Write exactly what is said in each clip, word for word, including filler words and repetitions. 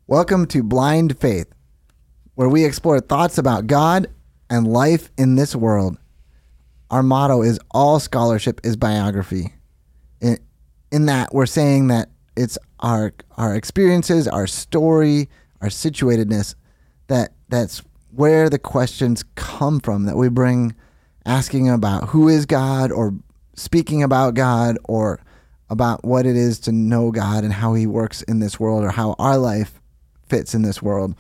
Welcome to Blind Faith, where we explore thoughts about God and life in this world. Our motto is all scholarship is biography. In, in that, we're saying that it's our our experiences, our story, our situatedness, that that's where the questions come from, that we bring asking about who is God, or speaking about God, or about what it is to know God and how he works in this world, or how our life fits in this world.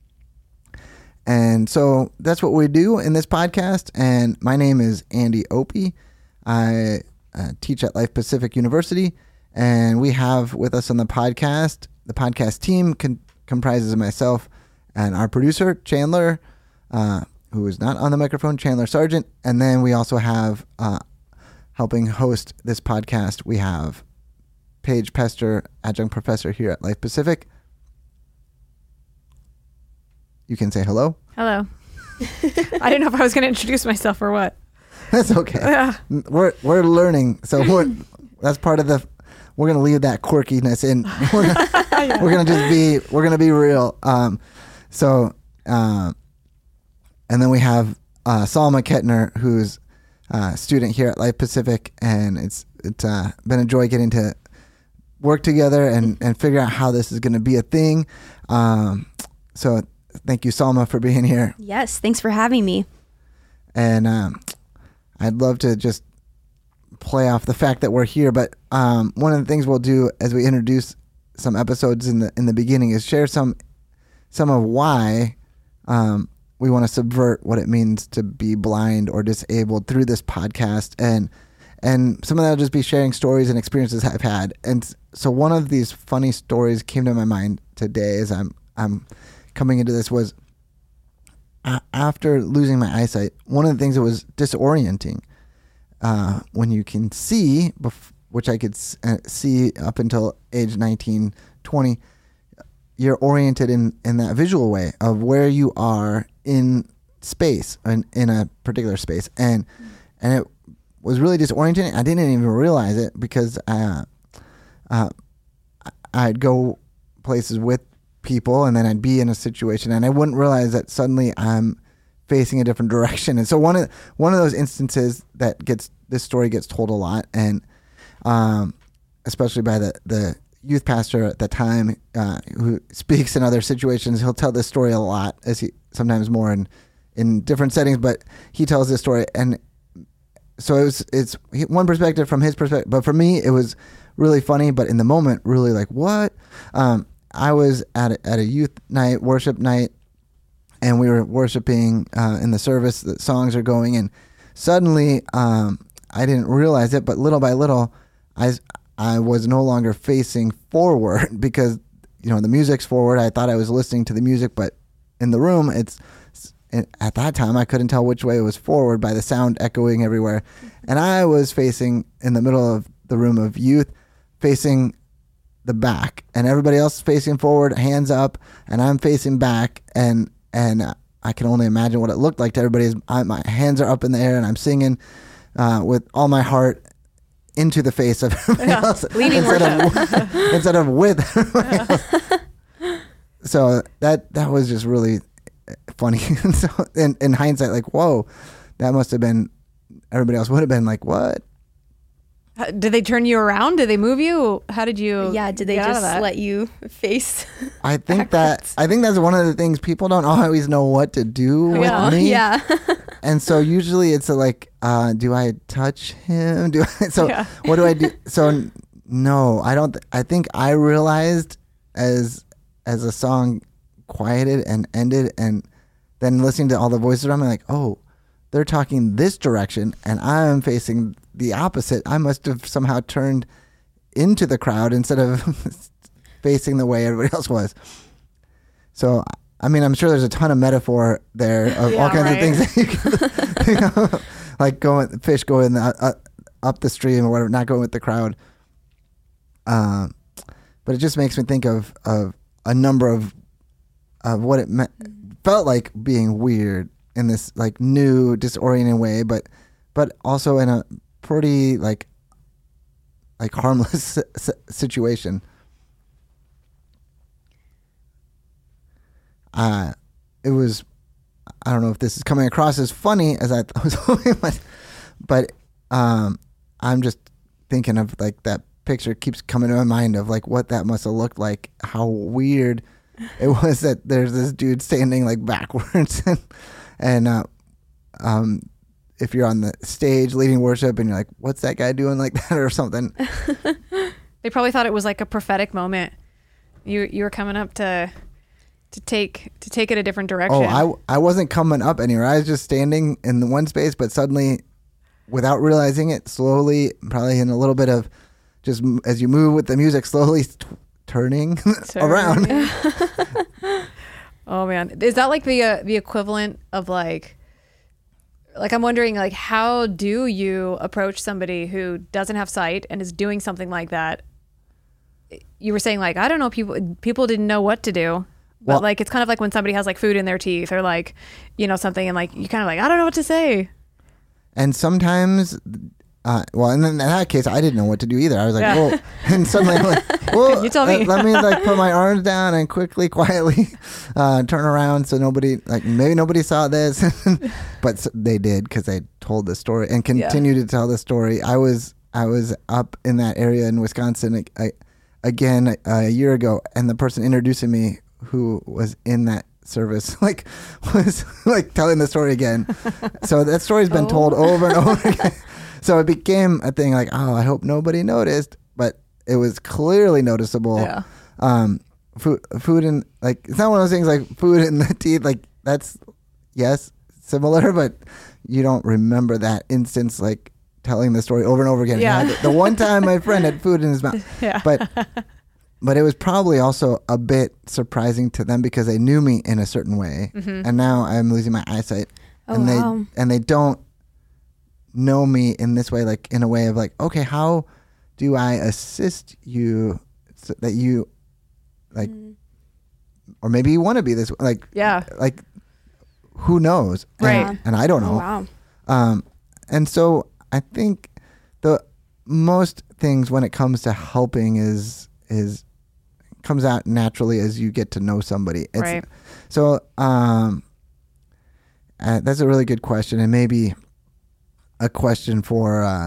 And so that's what we do in this podcast. And my name is Andy Opie. I uh, teach at Life Pacific University, and we have with us on the podcast, the podcast team con- comprises of myself and our producer, Chandler, uh, who is not on the microphone, Chandler Sargent. And then we also have, uh, helping host this podcast, we have Paige Pester, adjunct professor here at Life Pacific. You can say hello. Hello. I didn't know if I was going to introduce myself or what. That's okay. Yeah. We're we're learning, so we're that's part of the. We're gonna leave that quirkiness in. We're gonna, Yeah. we're gonna just be. We're gonna be real. Um, so, uh, and then we have uh, Salma Kettner, who's a student here at Life Pacific, and it's it's uh, been a joy getting to work together and and figure out how this is gonna be a thing. Um, so. Thank you, Salma, for being here. Yes, thanks for having me. And um, I'd love to just play off the fact that we're here. But um, one of the things we'll do as we introduce some episodes in the in the beginning is share some some of why um, we want to subvert what it means to be blind or disabled through this podcast. And and some of that will just be sharing stories and experiences I've had. And so one of these funny stories came to my mind today as I'm I'm. coming into this was uh, after losing my eyesight, one of the things that was disorienting uh, when you can see, bef- which I could s- uh, see up until age nineteen, twenty, you're oriented in, in that visual way of where you are in space, in, in a particular space. And, and it was really disorienting. I didn't even realize it because uh, uh, I'd go places with people, and then I'd be in a situation and I wouldn't realize that suddenly I'm facing a different direction. And so one of one of those instances that gets this story gets told a lot, and um, especially by the the youth pastor at the time uh, who speaks in other situations, he'll tell this story a lot, as he sometimes more in in different settings, but he tells this story. And so it was, it's one perspective from his perspective, but for me it was really funny, but in the moment really like, what? Um, I was at a, at a youth night, worship night, and we were worshiping uh, in the service. The songs are going, and suddenly um, I didn't realize it, but little by little, I I was no longer facing forward because you know the music's forward. I thought I was listening to the music, but in the room, it's at that time I couldn't tell which way it was forward by the sound echoing everywhere, and I was facing in the middle of the room of youth, facing the back, and everybody else is facing forward, hands up, and I'm facing back, and and I can only imagine what it looked like to everybody. I, my hands are up in the air, and I'm singing uh, with all my heart into the face of everybody Yeah, else leading instead of instead of with everybody else. So that that was just really funny. So in, in hindsight, like, whoa, that must have been, everybody else would have been like, what? Did they turn you around? Did they move you? How did you? Yeah, did they get out of just that? let you face? I think that I think that's one of the things people don't always know what to do Yeah. with me. Yeah. And so usually it's a like, uh, do I touch him? Do I, so Yeah. what do I do? So n- no, I don't. Th- I think I realized as as the song quieted and ended, and then listening to all the voices around me, like, oh, they're talking this direction, and I'm facing the opposite. I must have somehow turned into the crowd instead of facing the way everybody else was. So, I mean, I'm sure there's a ton of metaphor there of Yeah, all kinds right. of things that you can think of, like going fish going uh, uh, up the stream or whatever, not going with the crowd. Um, but it just makes me think of of a number of of what it meant, felt like being weird in this like new disorienting way, but but also in a pretty like like harmless situation. uh, it was, I don't know if this is coming across as funny as I was hoping, but, but um, I'm just thinking of like that picture keeps coming to my mind of like what that must have looked like, how weird it was that there's this dude standing like backwards and, and uh, um, if you're on the stage leading worship and you're like, what's that guy doing like that or something? They probably thought it was like a prophetic moment. You you were coming up to to take to take it a different direction. Oh, I, I wasn't coming up anywhere. I was just standing in the one space, but suddenly, without realizing it, slowly, probably in a little bit of just m- as you move with the music, slowly t- turning around. Oh man, is that like the uh, the equivalent of like like I'm wondering like how do you approach somebody who doesn't have sight and is doing something like that? You were saying like I don't know, people people didn't know what to do. But well, like it's kind of like when somebody has like food in their teeth or like, you know, something and like you kind of like I don't know what to say. And sometimes, uh, well, and in that case, I didn't know what to do either. I was like, yeah. Whoa, and suddenly I'm like, well, you tell me. Uh, let me like put my arms down and quickly, quietly uh, turn around so nobody, like maybe nobody saw this, but they did because they told the story and continue yeah. to tell the story. I was I was up in that area in Wisconsin I, again a year ago, and the person introducing me who was in that service like was like telling the story again. So that story's been oh. told over and over again. So it became a thing like, oh, I hope nobody noticed, but it was clearly noticeable. Yeah. Um, food, food and like, it's not one of those things like food in the teeth. Like that's, yes, similar, but you don't remember that instance, like telling the story over and over again. Yeah. The, the one time my friend had food in his mouth, yeah. but But it was probably also a bit surprising to them because they knew me in a certain way, mm-hmm. and now I'm losing my eyesight, oh, and they wow. and they don't know me in this way, like in a way of like, okay, how do I assist you so that you like, mm. or maybe you want to be this like, yeah, like who knows, right? And, and I don't know. Oh, wow. Um, and so I think the most things when it comes to helping is is comes out naturally as you get to know somebody. It's, right. So um, uh, that's a really good question, and maybe a question for uh,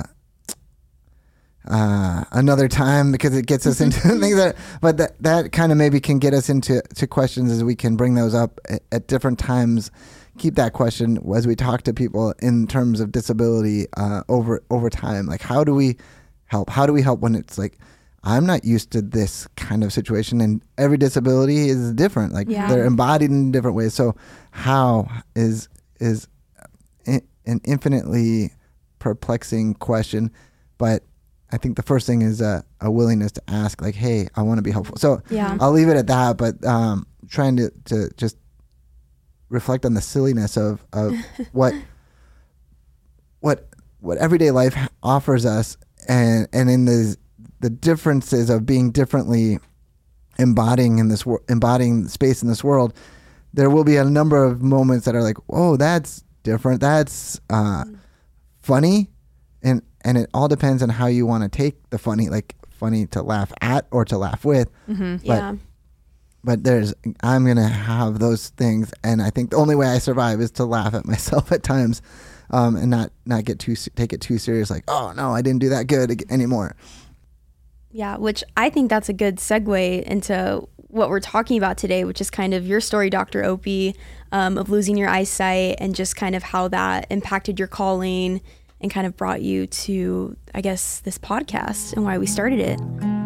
uh, another time because it gets us into things that. But that that kind of maybe can get us into to questions as we can bring those up at, at different times. Keep that question as we talk to people in terms of disability uh, over over time. Like, how do we help? How do we help when it's like, I'm not used to this kind of situation, and every disability is different. Like yeah. they're embodied in different ways. So how is is in, an infinitely perplexing question, but I think the first thing is a, a willingness to ask, like, hey, I want to be helpful. So yeah. I'll leave it at that, but um, trying to, to just reflect on the silliness of, of what what what everyday life offers us, and and in the the differences of being differently embodying in this wor- embodying space in this world. There will be a number of moments that are like, oh, that's different. That's uh, mm. funny. And, and it all depends on how you want to take the funny, like funny to laugh at or to laugh with. Mm-hmm. But, yeah. but there's, I'm going to have those things. And I think the only way I survive is to laugh at myself at times, um, and not, not get too, take it too serious. Like, oh no, I didn't do that good anymore. Yeah, which I think that's a good segue into what we're talking about today, which is kind of your story, Doctor Opie, um, of losing your eyesight and just kind of how that impacted your calling and kind of brought you to, I guess, this podcast and why we started it.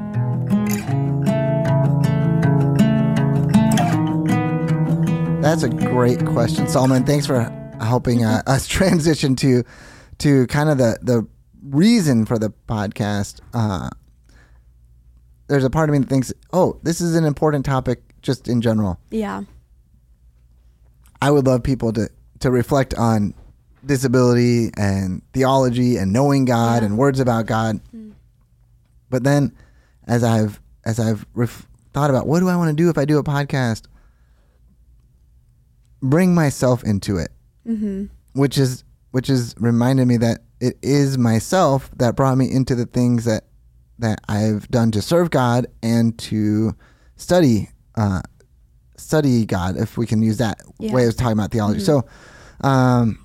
That's a great question, Solomon. Thanks for helping uh, us transition to to kind of the, the reason for the podcast. Uh, there's a part of me that thinks, oh, this is an important topic just in general. Yeah. I would love people to, to reflect on disability and theology and knowing God yeah. and words about God. Mm. But then as I've as I've ref- thought about what do I want to do if I do a podcast, bring myself into it, mm-hmm. which is which is reminded me that it is myself that brought me into the things that that I've done to serve God and to study uh, study God, if we can use that Yeah. way of talking about theology. Mhm. So, um,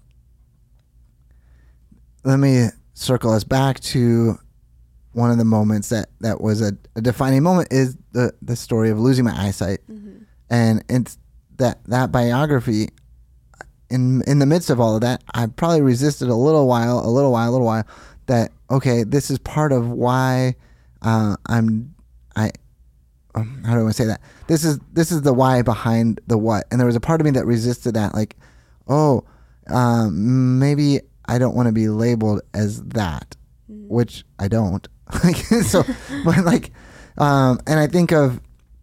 let me circle us back to one of the moments that, that was a, a defining moment is the, the story of losing my eyesight. Mm-hmm. And it's that, that biography in, in the midst of all of that, I probably resisted a little while, a little while, a little while that, okay, this is part of why, uh, I'm, I, um, how do I want to say that? This is, this is the why behind the what. And there was a part of me that resisted that, like, oh, um, maybe I don't want to be labeled as that, Mm-hmm. which I don't. Like, so, but like, um, and I think of,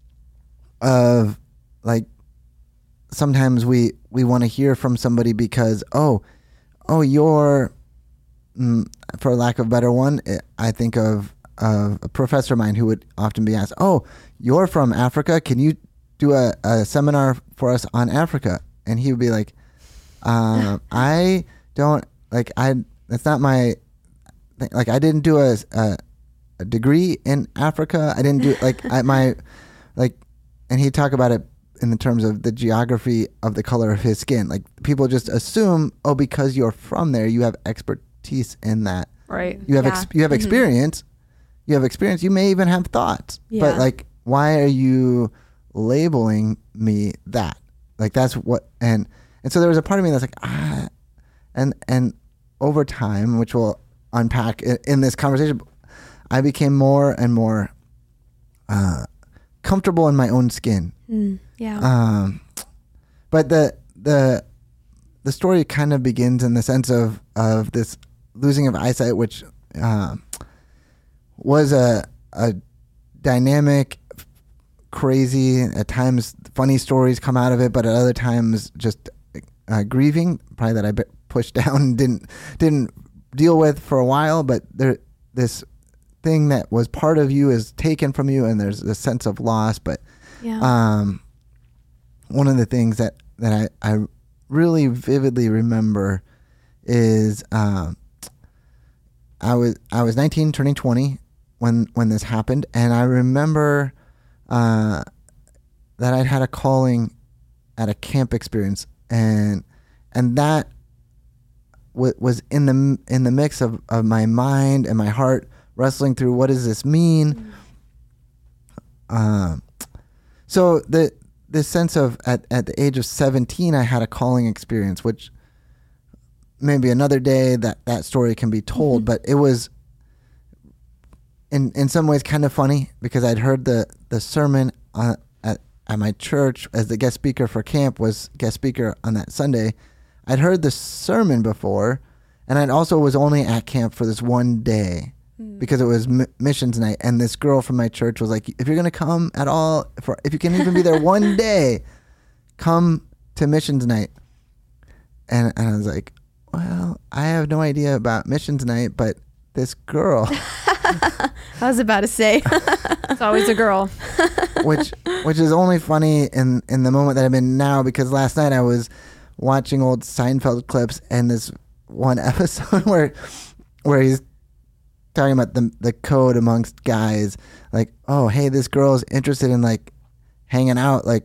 of like, sometimes we, we want to hear from somebody because, oh, oh, you're, mm, for lack of a better one, I think of, of a professor of mine who would often be asked, oh, you're from Africa. Can you do a, a seminar for us on Africa? And he would be like, um, I don't like, I, that's not my thing. Like, I didn't do a, a, a degree in Africa. I didn't do like I, my, like, and he'd talk about it in the terms of the geography of the color of his skin. Like, people just assume, oh, because you're from there, you have expertise in that. Right. You have, Yeah. ex- you have Mhm. experience. You have experience. You may even have thoughts, Yeah. but like, why are you labeling me that? Like, that's what, and, and so there was a part of me that's like, ah, and, and over time, which we'll unpack in, in this conversation, I became more and more, uh, comfortable in my own skin. Mm, yeah. Um, but the, the, the story kind of begins in the sense of, of this losing of eyesight, which, um, was a, a dynamic, crazy, at times funny stories come out of it, but at other times just uh, grieving, probably that I be- pushed down and didn't didn't deal with for a while. But there, this thing that was part of you is taken from you, and there's a sense of loss. But yeah. um, one of the things that that I, I really vividly remember is um, I was I was nineteen, turning twenty when when this happened, and I remember uh, that I'd had a calling at a camp experience, and and that w- was in the in the mix of, of my mind and my heart wrestling through, what does this mean? Mm. Um, so the this sense of at at the age of seventeen, I had a calling experience, which maybe another day that that story can be told, mm-hmm. but it was in in some ways kind of funny because I'd heard the the sermon uh, at at my church as the guest speaker for camp was guest speaker on that Sunday. I'd heard the sermon before, and I'd also was only at camp for this one day mm. because it was m- missions night, and this girl from my church was like, if you're going to come at all, for if you can even be there one day, come to missions night. And, and I was like, well, I have no idea about missions night, but this girl. I was about to say. It's always a girl. which which is only funny in, in the moment that I'm in now, because last night I was watching old Seinfeld clips, and this one episode where where he's talking about the the code amongst guys, like, oh, hey, this girl is interested in like hanging out, like,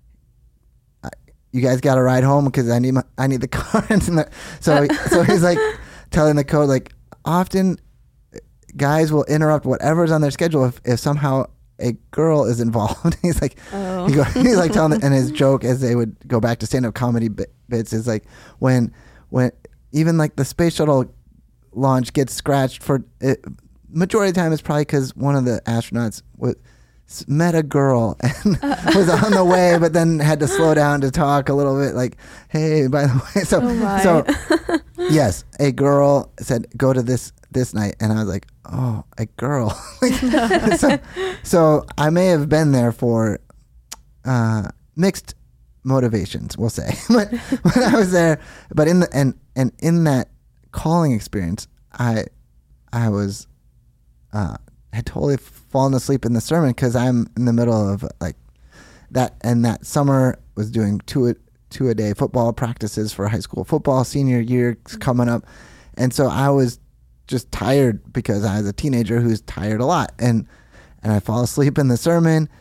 you guys got to ride home because I need my I need the car. And the, so so he's like telling the code, like, often guys will interrupt whatever's on their schedule if, if somehow a girl is involved. He's like, oh. he go, he's like telling, the, and his joke as they would go back to stand-up comedy bit, bits is like when when even like the space shuttle launch gets scratched for it, majority of the time it's probably because one of the astronauts was met a girl and was on the way, but then had to slow down to talk a little bit, like, hey, by the way. So, oh so yes, a girl said, go to this this night, and I was like, oh, a girl. so, so I may have been there for uh, mixed motivations, we'll say. but when I was there, but in the and and in that calling experience, I I was. Uh, had totally fallen asleep in the sermon because I'm in the middle of like that, and that summer was doing two a, two a day football practices for high school football, senior year coming up, and so I was just tired because I was a teenager who's tired a lot, and and I fall asleep in the sermon,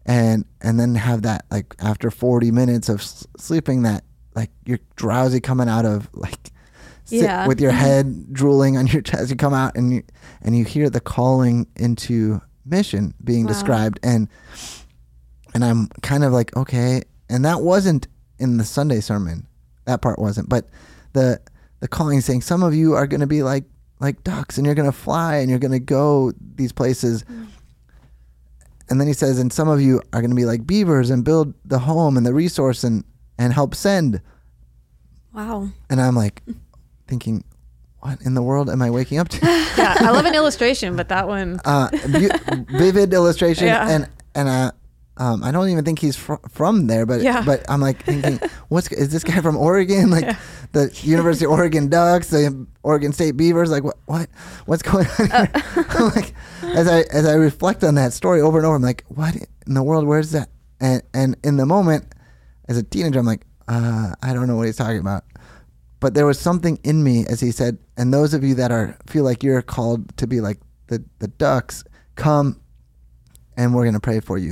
and and then have that like after forty minutes of s- sleeping that like you're drowsy coming out of like sit Yeah. with your head drooling on your chest. You come out and you and you hear the calling into mission being Wow. described, and and I'm kind of like, okay, and that wasn't in the Sunday sermon. That part wasn't, but the the calling saying some of you are going to be like like ducks and you're going to fly and you're going to go these places. Mm. And then he says, and some of you are going to be like beavers and build the home and the resource and, and help send. Wow. And I'm like thinking, what in the world am I waking up to? Yeah, I love an illustration, but that one. uh, bu- vivid illustration. Yeah. And, and, uh, um, I don't even think he's fr- from there, but Yeah. but I'm like thinking, what's is this guy from Oregon? Like Yeah. the University of Oregon Ducks, the Oregon State Beavers. Like what what what's going on here? I'm like as I as I reflect on that story over and over, I'm like, what in the world? Where's that? And and in the moment, as a teenager, I'm like, uh, I don't know what he's talking about. But there was something in me as he said, and those of you that are feel like you're called to be like the the ducks, come, and we're gonna pray for you.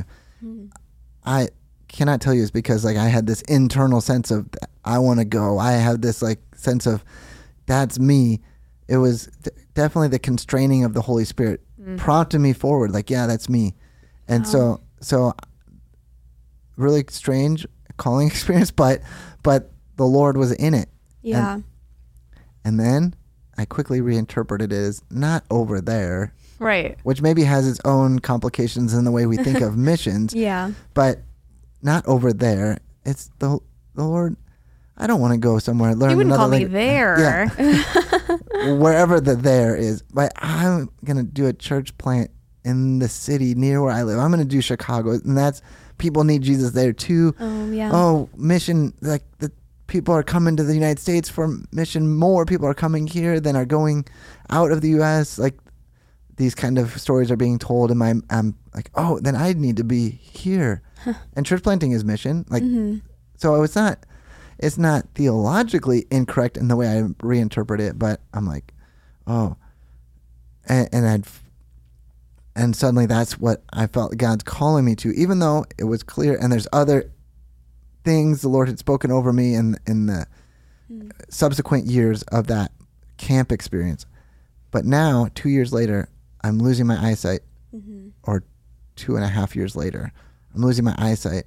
I cannot tell you it's because like I had this internal sense of I want to go. I have this like sense of that's me. It was d- definitely the constraining of the Holy Spirit prompted me forward. Like, yeah, that's me. And Wow. so, so really strange calling experience, but, but the Lord was in it. Yeah. And then I quickly reinterpreted it as not over there, Right. which maybe has its own complications in the way we think of missions. yeah. But not over there. It's the the Lord. I don't want to go somewhere learn You wouldn't another call me language. there. Yeah. Wherever the there is. But I'm gonna do a church plant in the city near where I live. I'm gonna do Chicago, and that's people need Jesus there too. Oh yeah. Oh, mission! Like the people are coming to the United States for mission. More people are coming here than are going out of the U S. Like these kind of stories are being told, and my I'm like, oh, then I need to be here. And church planting is mission. Like, Mhm. so it's not, it's not theologically incorrect in the way I reinterpret it, but I'm like, oh, and, and I'd, and suddenly that's what I felt God's calling me to, even though it was clear. And there's other things the Lord had spoken over me in in the Mm. subsequent years of that camp experience. But now, two years later, I'm losing my eyesight, Mhm. or two and a half years later, I'm losing my eyesight.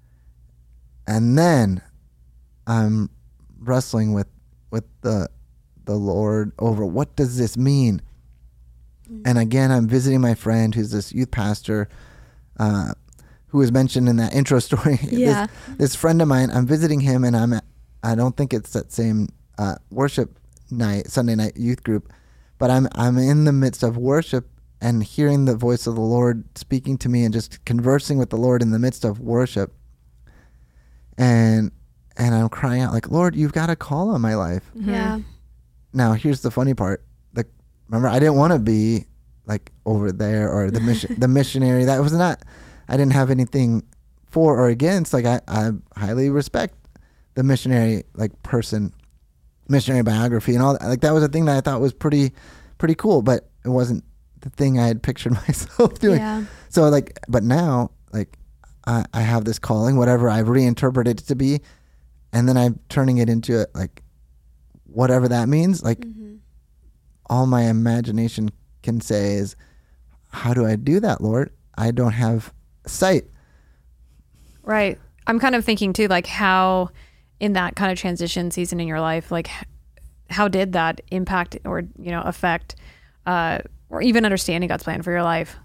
And then I'm wrestling with, with the the Lord over what does this mean? And again, I'm visiting my friend who's this youth pastor uh, who was mentioned in that intro story. Yeah. this, this friend of mine, I'm visiting him, and I'm at, I don't think it's that same uh, worship night, Sunday night youth group, but I'm I'm in the midst of worship and hearing the voice of the Lord speaking to me and just conversing with the Lord in the midst of worship. And and I'm crying out like, Lord, you've got a call on my life. Yeah. Now, here's the funny part. The remember, I didn't want to be like over there or the mission, the missionary. That was not. I didn't have anything for or against. Like I, I highly respect the missionary like person, missionary biography and all that. Like that was a thing that I thought was pretty, pretty cool. But it wasn't the thing I had pictured myself doing. Yeah. So like, but now like I, I have this calling, whatever I've reinterpreted it to be, and then I'm turning it into like whatever that means. Like Mhm. all my imagination can say is, how do I do that, Lord? I don't have sight. Right. I'm kind of thinking too, like how in that kind of transition season in your life, like h- how did that impact or, you know, affect uh, or even understanding God's plan for your life?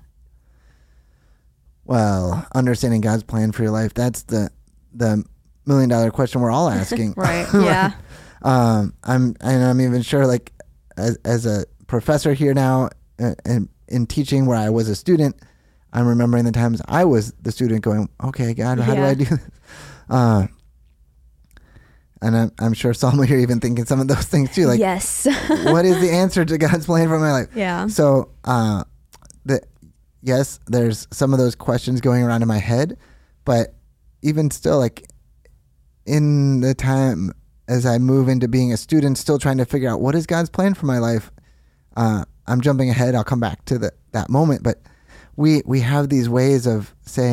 Well, understanding God's plan for your life, that's the the million dollar question we're all asking. Right. Yeah. um, I'm and I'm even sure like as as a professor here now uh, and in teaching where I was a student, I'm remembering the times I was the student going, okay, God, how do Yeah. I do this? Uh, and I'm, I'm sure some of you are even thinking some of those things too. Like, yes. what is the answer to God's plan for my life? Yeah. So, uh, the yes, there's some of those questions going around in my head, but even still, like in the time as I move into being a student, still trying to figure out what is God's plan for my life. Uh, I'm jumping ahead. I'll come back to the, that moment, but we we have these ways of saying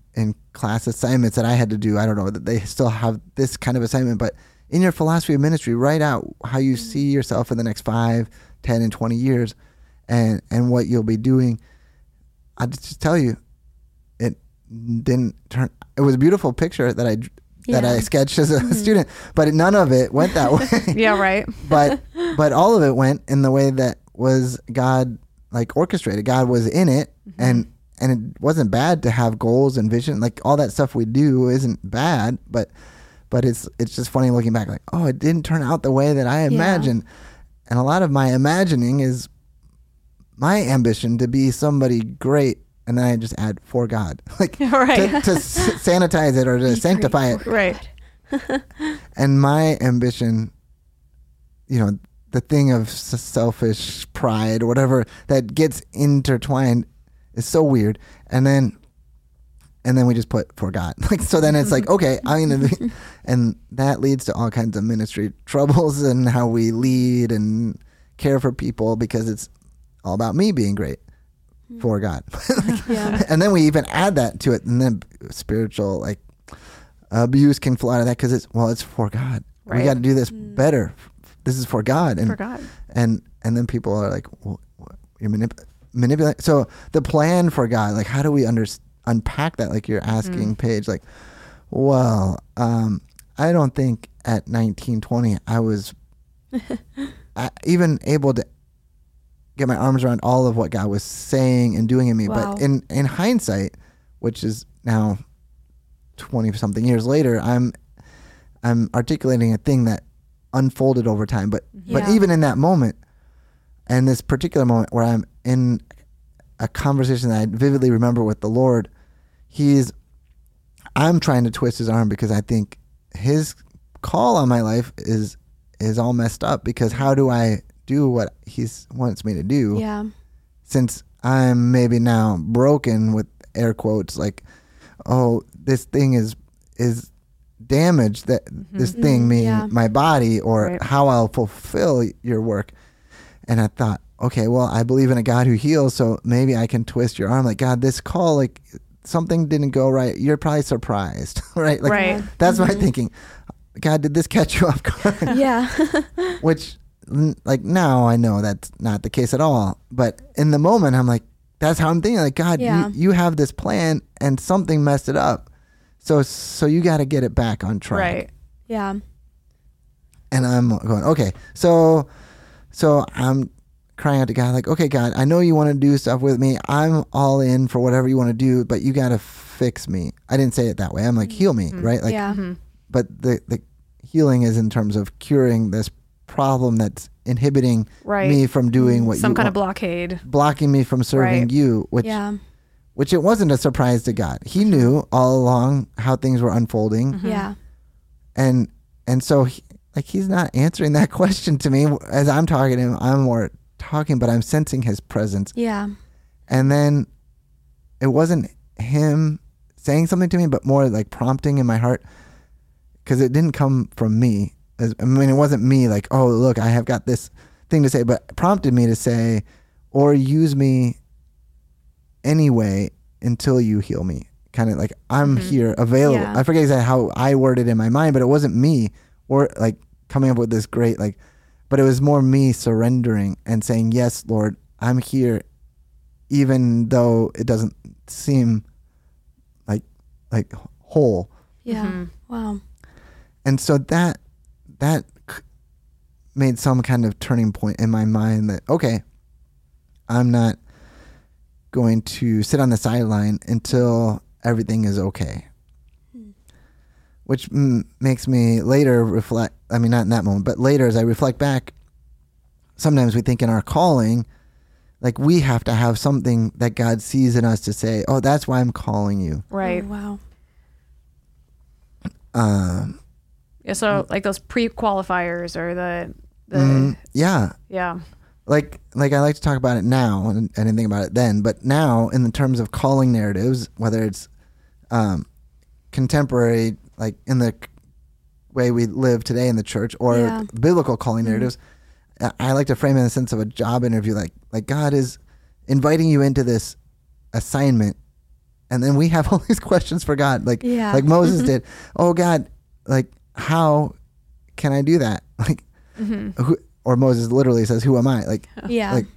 in class assignments that I had to do. I don't know that they still have this kind of assignment, but in your philosophy of ministry, write out how you see yourself in the next five, ten, and twenty years, and and what you'll be doing. I just tell you, it didn't turn. It was a beautiful picture that I that Yeah. I sketched as a Mm-hmm. student, but it, none of it went that way. Yeah, right. but but all of it went in the way that was God like orchestrated. God was in it, Mm-hmm. and and it wasn't bad to have goals and vision. Like all that stuff we do isn't bad, but but it's it's just funny looking back. Like, oh, it didn't turn out the way that I imagined, and a lot of my imagining is my ambition to be somebody great, and then I just add for God, like Right. to, to s- sanitize it or to Be sanctify it. great for Right. God. And my ambition, you know, the thing of s- selfish pride or whatever that gets intertwined is so weird. And then, and then we just put for God. Like, so then it's like, okay, I'm going to be, and that leads to all kinds of ministry troubles and how we lead and care for people because it's all about me being great for God. Yeah. And then we even add that to it. And then spiritual, like, abuse can flow out of that because it's, well, it's for God. We Right. got to do this better. This is for God. And, For God. and, and then people are like, well, what? You're manip- manipulating. So the plan for God, like, how do we under- unpack that? Like you're asking Paige, like, well, um, I don't think at nineteen, twenty, I was I, even able to get my arms around all of what God was saying and doing in me. Wow. But in, in hindsight, which is now twenty something years later, I'm, I'm articulating a thing that unfolded over time. But, but Yeah. even in that moment, and this particular moment where I'm in a conversation that I vividly remember with the Lord, he's, I'm trying to twist his arm because I think his call on my life is, is all messed up because how do I do what he's wants me to do? Yeah. Since I'm maybe now broken with air quotes, like, oh, this thing is, is damaged that this thing, meaning Yeah. my body or Right. how I'll fulfill your work. And I thought, okay, well, I believe in a God who heals, so maybe I can twist your arm. Like, God, this call, like, something didn't go right. You're probably surprised, right? Like, Right. that's my thinking. God, did this catch you off guard? Yeah. Which, n- like, now I know that's not the case at all. But in the moment, I'm like, that's how I'm thinking. Like, God, Yeah. you, you have this plan, and something messed it up. So, so you got to get it back on track. Right. Yeah. And I'm going, okay, so so I'm crying out to God, like, okay, God, I know you want to do stuff with me. I'm all in for whatever you want to do, but you got to fix me. I didn't say it that way. I'm like, heal me, right? Like, yeah. but the the healing is in terms of curing this problem that's inhibiting Right. me from doing what Some you kind of want, blockade. blocking me from serving Right. you, which Yeah. which it wasn't a surprise to God. He knew all along how things were unfolding. Yeah. and and so he, like he's not answering that question to me as I'm talking to him. I'm more talking, but I'm sensing his presence. Yeah. And then it wasn't him saying something to me, but more like prompting in my heart, because it didn't come from me. As, I mean, it wasn't me like, oh, look, I have got this thing to say, but prompted me to say, or use me anyway until you heal me. Kind of like, I'm here available. Yeah. I forget exactly how I worded it in my mind, but it wasn't me or like coming up with this great, like, but it was more me surrendering and saying, yes, Lord, I'm here, even though it doesn't seem like, like whole. Yeah. Mhm. Wow. And so that, that c- made some kind of turning point in my mind that, okay, I'm not going to sit on the sideline until everything is okay. Which mm, makes me later reflect, I mean, not in that moment, but later as I reflect back, sometimes we think in our calling, like we have to have something that God sees in us to say, oh, that's why I'm calling you. Right. Oh, wow. Um, Yeah. So like those pre-qualifiers or the the mm, yeah. yeah. like like I like to talk about it now, and I didn't think about it then, but now in the terms of calling narratives, whether it's um, contemporary, like in the c- way we live today in the church, or Yeah. biblical calling narratives, I I like to frame it in the sense of a job interview. Like like God is inviting you into this assignment and then we have all these questions for God, like Yeah. like Moses did. Oh God, like how can I do that? Like, Mm-hmm. who, or Moses literally says, "Who am I?" Like, Yeah. like,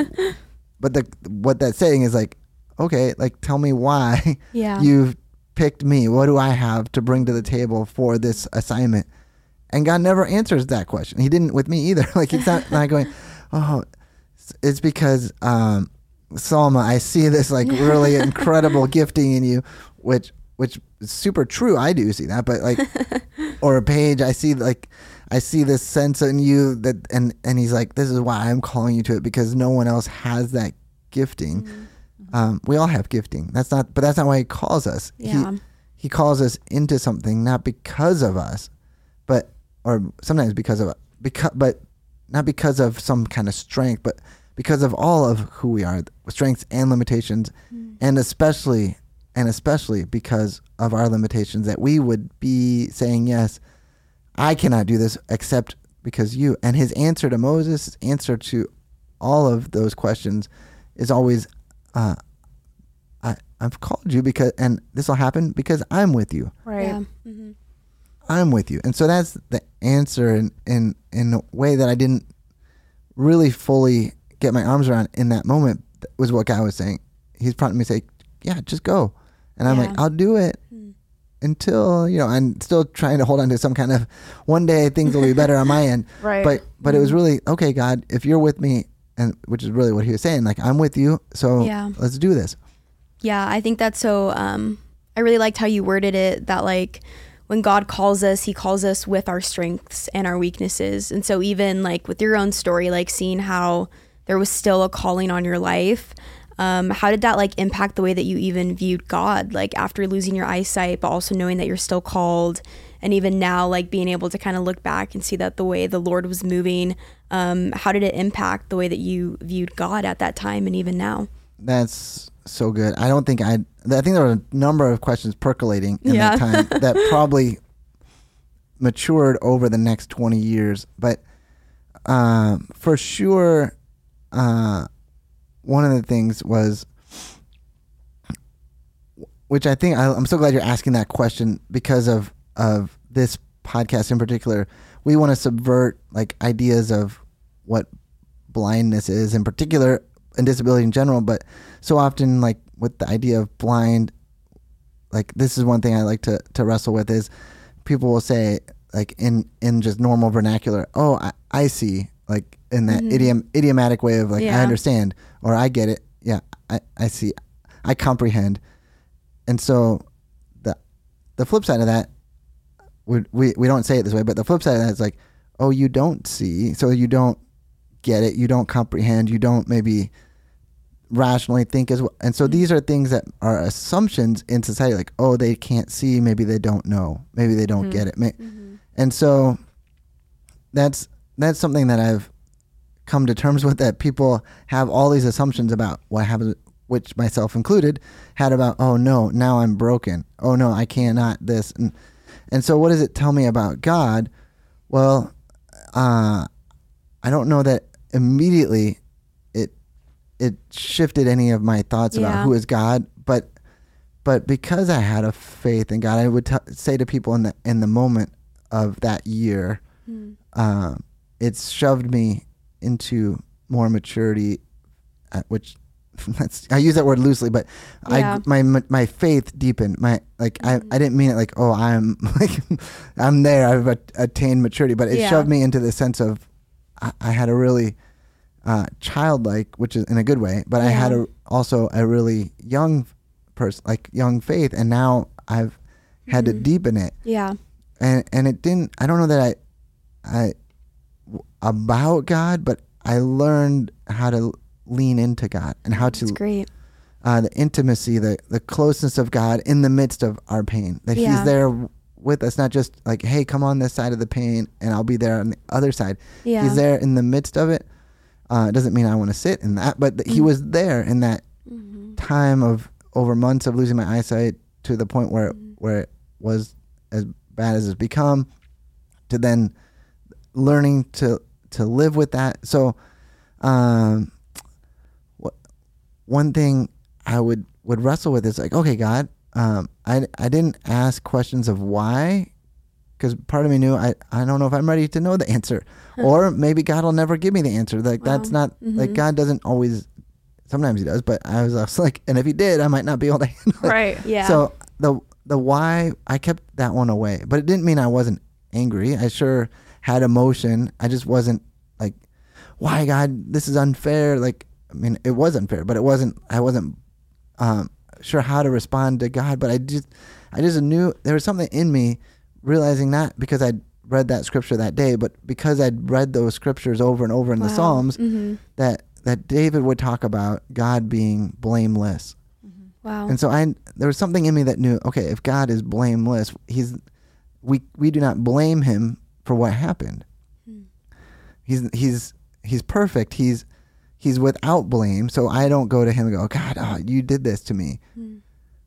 but the what that's saying is like, okay, like tell me why yeah. you've picked me. What do I have to bring to the table for this assignment? And God never answers that question. He didn't with me either. Like he's not, not going, oh, it's because um, Salma, I see this like really incredible gifting in you, which which is super true. I do see that, but like, or a Paige, I see like. I see this sense in you that, and, and he's like, this is why I'm calling you to it, because no one else has that gifting. Mm-hmm. Um, we all have gifting. That's not, but that's not why he calls us. Yeah. He, he calls us into something, not because of us, but, or sometimes because of, because, but not because of some kind of strength, but because of all of who we are, strengths and limitations, Mm-hmm. and especially, and especially because of our limitations, that we would be saying, yes, I cannot do this except because you. And his answer to Moses, his answer to all of those questions is always, uh, I, I've called you because, and this will happen because I'm with you. Right. Yeah. Mm-hmm. I'm with you. And so that's the answer in, in, in a way that I didn't really fully get my arms around in that moment, was what God was saying. He's prompting me to say, yeah, just go. And I'm Yeah. like, I'll do it. Until, you know, I'm still trying to hold on to some kind of one day things will be better on my end. Right. But but it was really, okay, God, if you're with me, and which is really what he was saying, like, I'm with you, so Yeah. let's do this. Yeah, I think that's so, um, I really liked how you worded it, that like when God calls us, he calls us with our strengths and our weaknesses. And so even like with your own story, like seeing how there was still a calling on your life, um, how did that like impact the way that you even viewed God, like after losing your eyesight, but also knowing that you're still called, and even now like being able to kind of look back and see that the way the Lord was moving, um, how did it impact the way that you viewed God at that time and even now? That's so good. I don't think I, I think there were a number of questions percolating in Yeah. that time that probably matured over the next twenty years. But um, for sure, uh, one of the things was, which I think, I, I'm so glad you're asking that question because of, of this podcast in particular. We want to subvert like ideas of what blindness is in particular and disability in general, but so often like with the idea of blind, like this is one thing I like to, to wrestle with is people will say like in, in just normal vernacular, oh, I, I see, like in that Mhm. idiom idiomatic way of like, I Yeah. understand, or I get it. Yeah. I, I see, I comprehend. And so the, the flip side of that, we, we, we don't say it this way, but the flip side of that is like, oh, you don't see, so you don't get it, you don't comprehend, you don't maybe rationally think as well. And so these are things that are assumptions in society, like, oh, they can't see, maybe they don't know, maybe they don't Mhm. get it. May- Mm-hmm. And so that's that's something that I've come to terms with, that people have all these assumptions about what happens, which myself included, had about, oh no, now I'm broken. Oh no, I cannot this. And and so what does it tell me about God? Well, uh, I don't know that immediately it it shifted any of my thoughts about Yeah. who is God, but but because I had a faith in God, I would t- say to people in the in the moment of that year, Mm-hmm. um, it's shoved me into more maturity, uh, which that's, I use that word loosely, but Yeah. I my my faith deepened. My like I, I didn't mean it like, oh, I'm like I'm there, I've a, attained maturity, but it Yeah. shoved me into the sense of I, I had a really uh, childlike, which is in a good way, but I had Yeah. a, also a really young person, like young faith, and now I've had to Mhm. deepen it, Yeah. and and it didn't. I don't know that I I about God, but I learned how to lean into God and how That's to great. uh, the intimacy, the the closeness of God in the midst of our pain. That Yeah. He's there with us, not just like, hey, come on this side of the pain, and I'll be there on the other side. Yeah. He's there in the midst of it. Uh, it doesn't mean I want to sit in that, but th- He Mhm. was there in that Mm-hmm. time of over months of losing my eyesight to the point where Mhm. where it was as bad as it's become, to then learning to to live with that. So um what one thing I would would wrestle with is like, okay, God, um, I I didn't ask questions of why, because part of me knew I I don't know if I'm ready to know the answer, or maybe God will never give me the answer. Like Wow. that's not Mhm. like God doesn't always. Sometimes he does, but I was, I was like, and if he did, I might not be able to handle it. Right. Yeah. So the the why, I kept that one away, but it didn't mean I wasn't angry. I sure had emotion. I just wasn't like, why, God, this is unfair. Like, I mean, it was unfair, but it wasn't. I wasn't um, sure how to respond to God. But I just, I just knew there was something in me, realizing not because I'd read that scripture that day, but because I'd read those scriptures over and over in the Wow. Psalms, Mhm. that that David would talk about God being blameless. Wow. And so I there was something in me that knew, okay, if God is blameless, he's we we do not blame him for what happened. Hmm. He's he's he's perfect. He's he's without blame. So I don't go to him and go, God, oh, you did this to me. Hmm.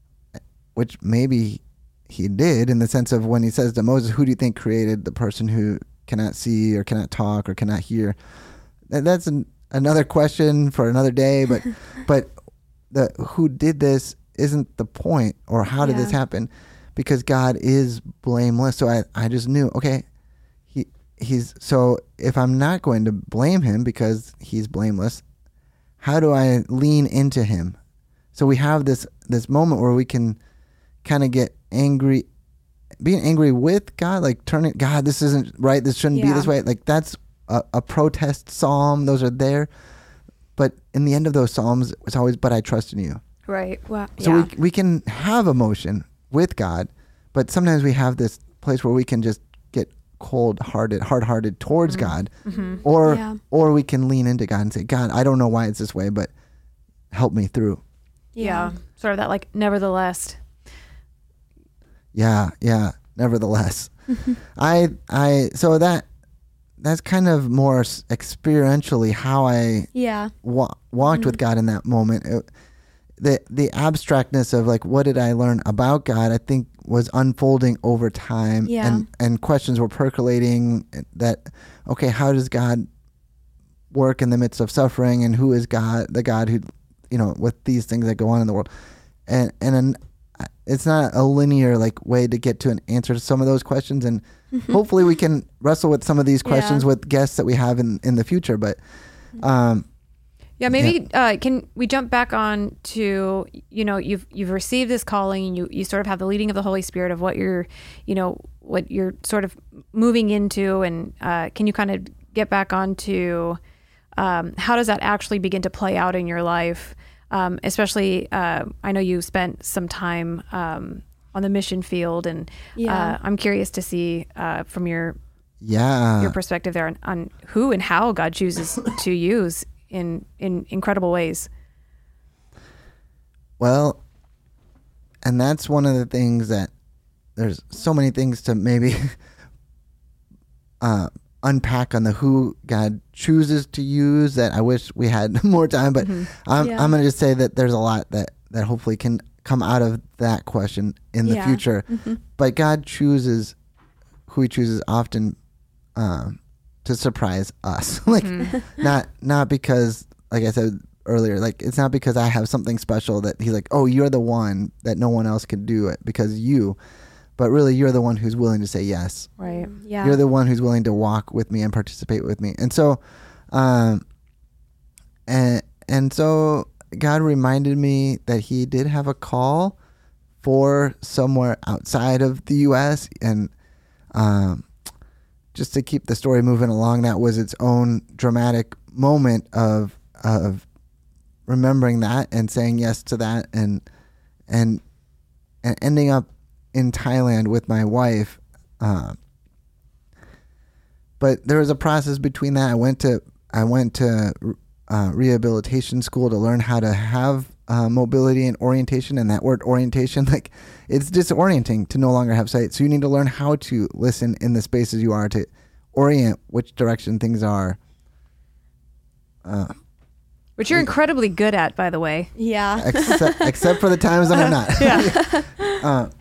Which maybe he did, in the sense of when he says to Moses, who do you think created the person who cannot see or cannot talk or cannot hear? That- That's an, another question for another day, but but the who did this isn't the point, or how did this Yeah. happen, because God is blameless. So I, I just knew, okay, he he's so if I'm not going to blame him because he's blameless, how do I lean into him? So we have this this moment where we can kind of get angry, being angry with God, like turning, God, this isn't right, this shouldn't be Yeah. this way. Like that's a, a protest psalm. Those are there. But in the end of those psalms, it's always, but I trust in you. Right. Wow. So yeah. we we can have emotion with God, but sometimes we have this place where we can just get cold-hearted, hard-hearted towards Mm-hmm. God, Mm-hmm. or Yeah. or we can lean into God and say, God, I don't know why it's this way, but help me through. Yeah. Sort of that like nevertheless. Yeah, yeah. Nevertheless, I I so that that's kind of more s- experientially how I Yeah. wa- walked with God in that moment. It- the the abstractness of like, what did I learn about God, I think was unfolding over time. Yeah. and and questions were percolating that, okay, how does God work in the midst of suffering, and who is God, the God who, you know, with these things that go on in the world, and and an, it's not a linear like way to get to an answer to some of those questions, and hopefully we can wrestle with some of these questions Yeah. with guests that we have in in the future. But um Yeah, maybe uh, can we jump back on to, you know, you've you've received this calling, and you you sort of have the leading of the Holy Spirit of what you're, you know, what you're sort of moving into, and uh, can you kind of get back onto um, how does that actually begin to play out in your life? Um, especially, uh, I know you spent some time um, on the mission field, and Yeah. uh, I'm curious to see uh, from your yeah your perspective there on, on who and how God chooses to use in in incredible ways. Well, and that's one of the things that there's so many things to maybe uh, unpack on the who God chooses to use that I wish we had more time. But I'm, Yeah. I'm going to just say that there's a lot that, that hopefully can come out of that question in the Yeah. future. Mm-hmm. But God chooses who he chooses often um, to surprise us. like not not because, like I said earlier, like it's not because I have something special that he's like, oh, you're the one that no one else could do it because you, but really you're the one who's willing to say yes. Right. Yeah. You're the one who's willing to walk with me and participate with me. And so, um, and and so God reminded me that he did have a call for somewhere outside of the U S, and um, just to keep the story moving along, that was its own dramatic moment of of remembering that and saying yes to that, and and and ending up in Thailand with my wife. Um, but there was a process between that. I went to I went to uh, rehabilitation school to learn how to have uh, mobility and orientation. And that word orientation, like, it's disorienting to no longer have sight. So you need to learn how to listen in the spaces you are to orient which direction things are. Uh, Which you're incredibly good at, by the way. Yeah. except, except for the times when I'm not. Yeah. uh,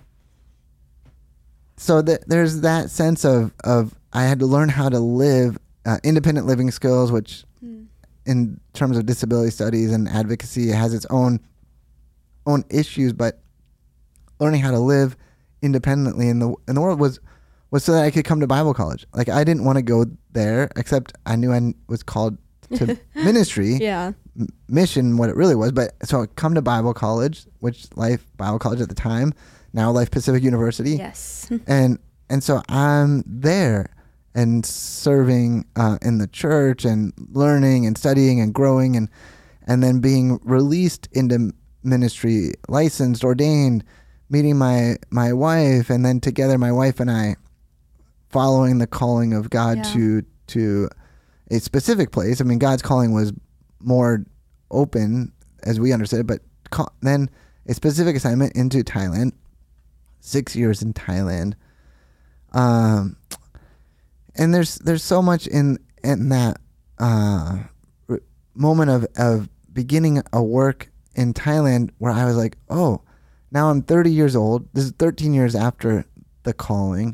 so th- there's that sense of, of I had to learn how to live uh, independent living skills, which in terms of disability studies and advocacy, it has its own own issues, but learning how to live independently in the in the world was was so that I could come to Bible college. Like I didn't want to go there, except I knew I was called to ministry, Yeah. m- mission, what it really was. But so I come to Bible college, which Life Bible College at the time, now Life Pacific University, Yes. and and so I'm there and serving uh, in the church and learning and studying and growing and and then being released into ministry, licensed, ordained, meeting my my wife, and then together my wife and I following the calling of God Yeah. to to a specific place. I mean, God's calling was more open as we understood it, but ca- then a specific assignment into Thailand. Six years in Thailand. Um, and there's there's so much in in that uh, r- moment of of beginning a work in Thailand where I was like, oh, now I'm thirty years old. This is thirteen years after the calling.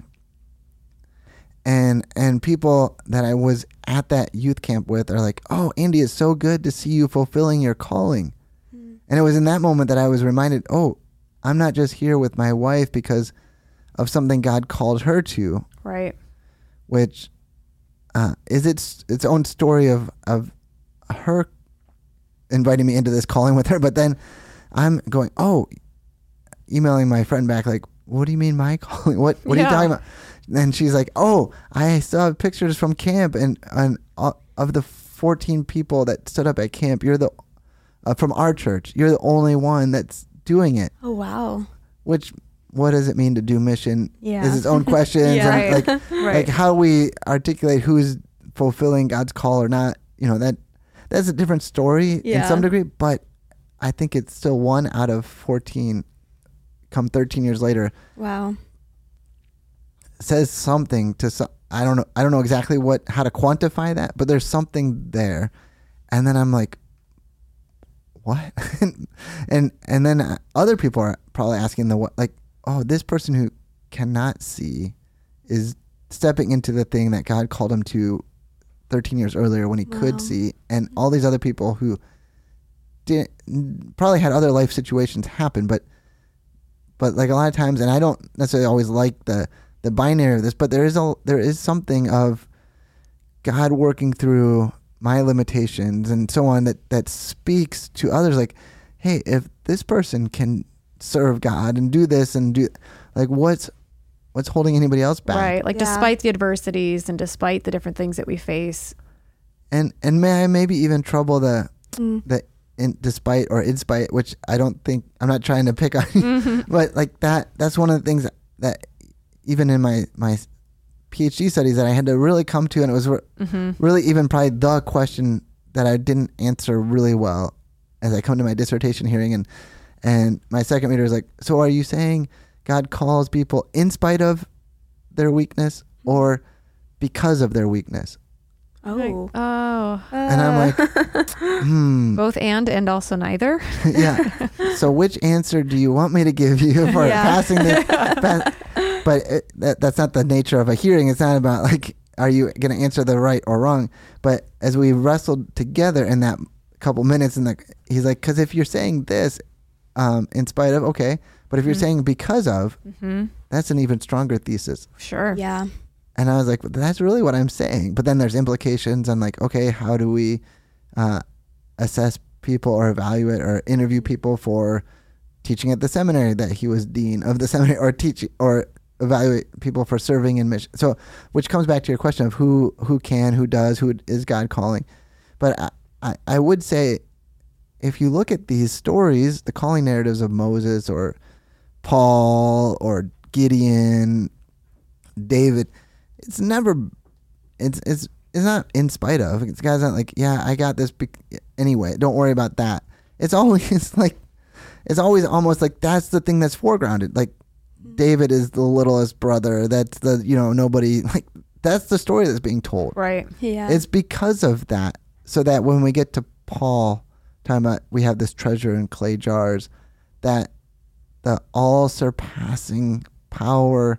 And and people that I was at that youth camp with are like, oh, Andy, it's so good to see you fulfilling your calling. Mm. And it was in that moment that I was reminded, oh, I'm not just here with my wife because of something God called her to, Right. which uh, is its its own story of of her inviting me into this calling with her. But then I'm going, oh, emailing my friend back like, what do you mean my calling? What what are Yeah. you talking about? And she's like, oh, I saw pictures from camp, and and uh, of the fourteen people that stood up at camp, you're the uh, from our church. You're the only one that's doing it. Oh, wow. Which, what does it mean to do mission? Yeah. Is its own questions. Yeah. And Right. like Right. like how we articulate who's fulfilling God's call or not. You know, that that's a different story in Yeah. some degree, but I think it's still one out of fourteen. Come thirteen years later, Wow. says something to some, I don't know I don't know exactly what how to quantify that, but there's something there. And then I'm like, what? and and then uh, other people are probably asking the what, like, oh, this person who cannot see is stepping into the thing that God called him to thirteen years earlier when he Wow. could see, and all these other people who didn't probably had other life situations happen, but but like a lot of times, and I don't necessarily always like the the binary of this, but there is a there is something of God working through my limitations and so on that that speaks to others like, hey, if this person can serve God and do this and do, like, what's what's holding anybody else back? Right. Like Yeah. despite the adversities and despite the different things that we face. And and may I maybe even trouble the Mm. the in despite or in spite, which I don't think, I'm not trying to pick on you, Mm-hmm. but like that that's one of the things that, that even in my my PhD studies that I had to really come to, and it was re- Mm-hmm. really even probably the question that I didn't answer really well as I come to my dissertation hearing, and and my second reader was like, so are you saying God calls people in spite of their weakness or because of their weakness? Oh. Oh, And I'm like, hmm, both and and also neither. yeah. So which answer do you want me to give you for Yeah. passing this? Pass, but it, that, that's not the nature of a hearing. It's not about like, are you going to answer the right or wrong? But as we wrestled together in that couple minutes, and he's like, because if you're saying this, um, in spite of, okay, but if you're Mhm. saying because of, Mm-hmm. that's an even stronger thesis. Sure. Yeah. And I was like, well, that's really what I'm saying. But then there's implications on like, okay, how do we uh, assess people or evaluate or interview people for teaching at the seminary that he was dean of the seminary, or teach or evaluate people for serving in mission. So, which comes back to your question of who who can, who does, who is God calling. But I, I, I would say, if you look at these stories, the calling narratives of Moses or Paul or Gideon, David, it's never, it's it's it's not in spite of. It's guys not like, yeah, I got this be- anyway. Don't worry about that. It's always like, it's always almost like that's the thing that's foregrounded. Like David is the littlest brother. That's the, you know, nobody, like that's the story that's being told. Right. Yeah. It's because of that, so that when we get to Paul, talking about we have this treasure in clay jars, that the all surpassing power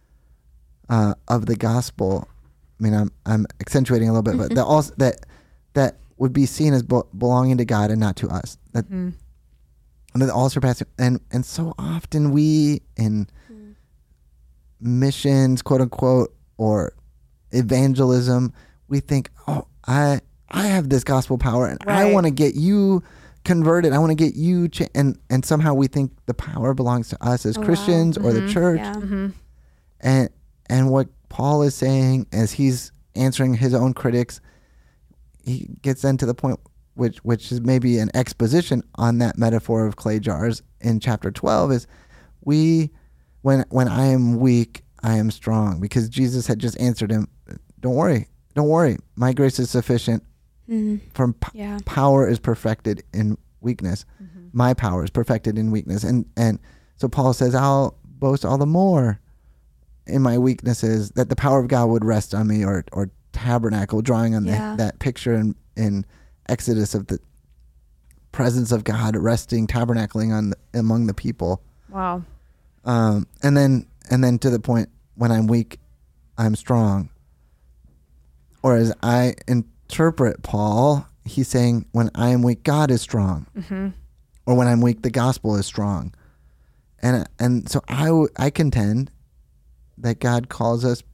uh, of the gospel. I mean, I'm I'm accentuating a little bit, but that also that that would be seen as be- belonging to God and not to us. That Mm. And then all surpassing, and and so often we in mm. missions, quote unquote, or evangelism, we think, oh, I I have this gospel power, and right. I want to get you converted. I want to get you, cha-. and and somehow we think the power belongs to us as oh, Christians wow. or mm-hmm. the church. Yeah. Mm-hmm. And and what Paul is saying as he's answering his own critics, he gets then to the point. Which which is maybe an exposition on that metaphor of clay jars in chapter twelve is we when when I am weak, I am strong, because Jesus had just answered him, don't worry, don't worry, my grace is sufficient. Mm-hmm. From p- yeah. power is perfected in weakness. Mm-hmm. My power is perfected in weakness. And and so Paul says, I'll boast all the more in my weaknesses that the power of God would rest on me, or or tabernacle, drawing on yeah. the, that picture in in Exodus of the presence of God resting, tabernacling on the, among the people. Wow. Um, and then and then to the point, when I'm weak, I'm strong. Or as I interpret Paul, he's saying, when I am weak, God is strong. Mm-hmm. Or when I'm weak, the gospel is strong. And and so I, w- I contend that God calls us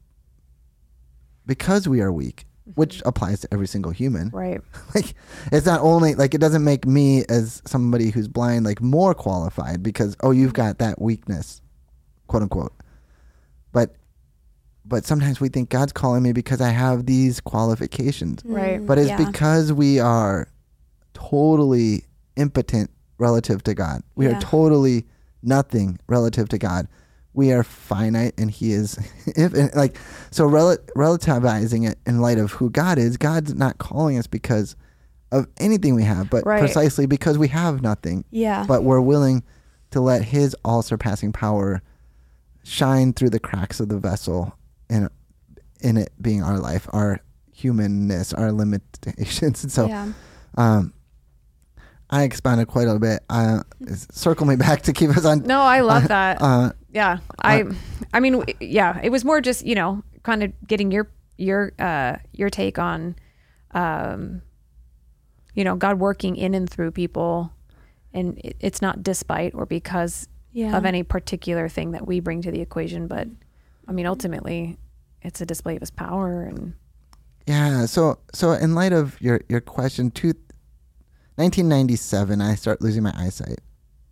because we are weak. Which applies to every single human. Right. Like, it's not only, like, it doesn't make me as somebody who's blind, like, more qualified because, oh, you've got that weakness, quote unquote. But, but sometimes we think God's calling me because I have these qualifications. Right. But it's yeah. because we are totally impotent relative to God. We yeah. are totally nothing relative to God. We are finite, and he is if and like so rel- relativizing it in light of who God is. God's not calling us because of anything we have, but right. precisely because we have nothing. Yeah. But we're willing to let his all-surpassing power shine through the cracks of the vessel, and in it being our life, our humanness, our limitations. And so yeah. um I expounded quite a bit. Uh, circle me back to keep us on. No, I love uh, that. Uh, yeah, I, uh, I mean, yeah, it was more just, you know, kind of getting your your uh, your take on, um, you know, God working in and through people, and it, it's not despite or because yeah. of any particular thing that we bring to the equation, but I mean, ultimately, it's a display of His power. And yeah, so so in light of your your question, two. nineteen ninety-seven, I start losing my eyesight.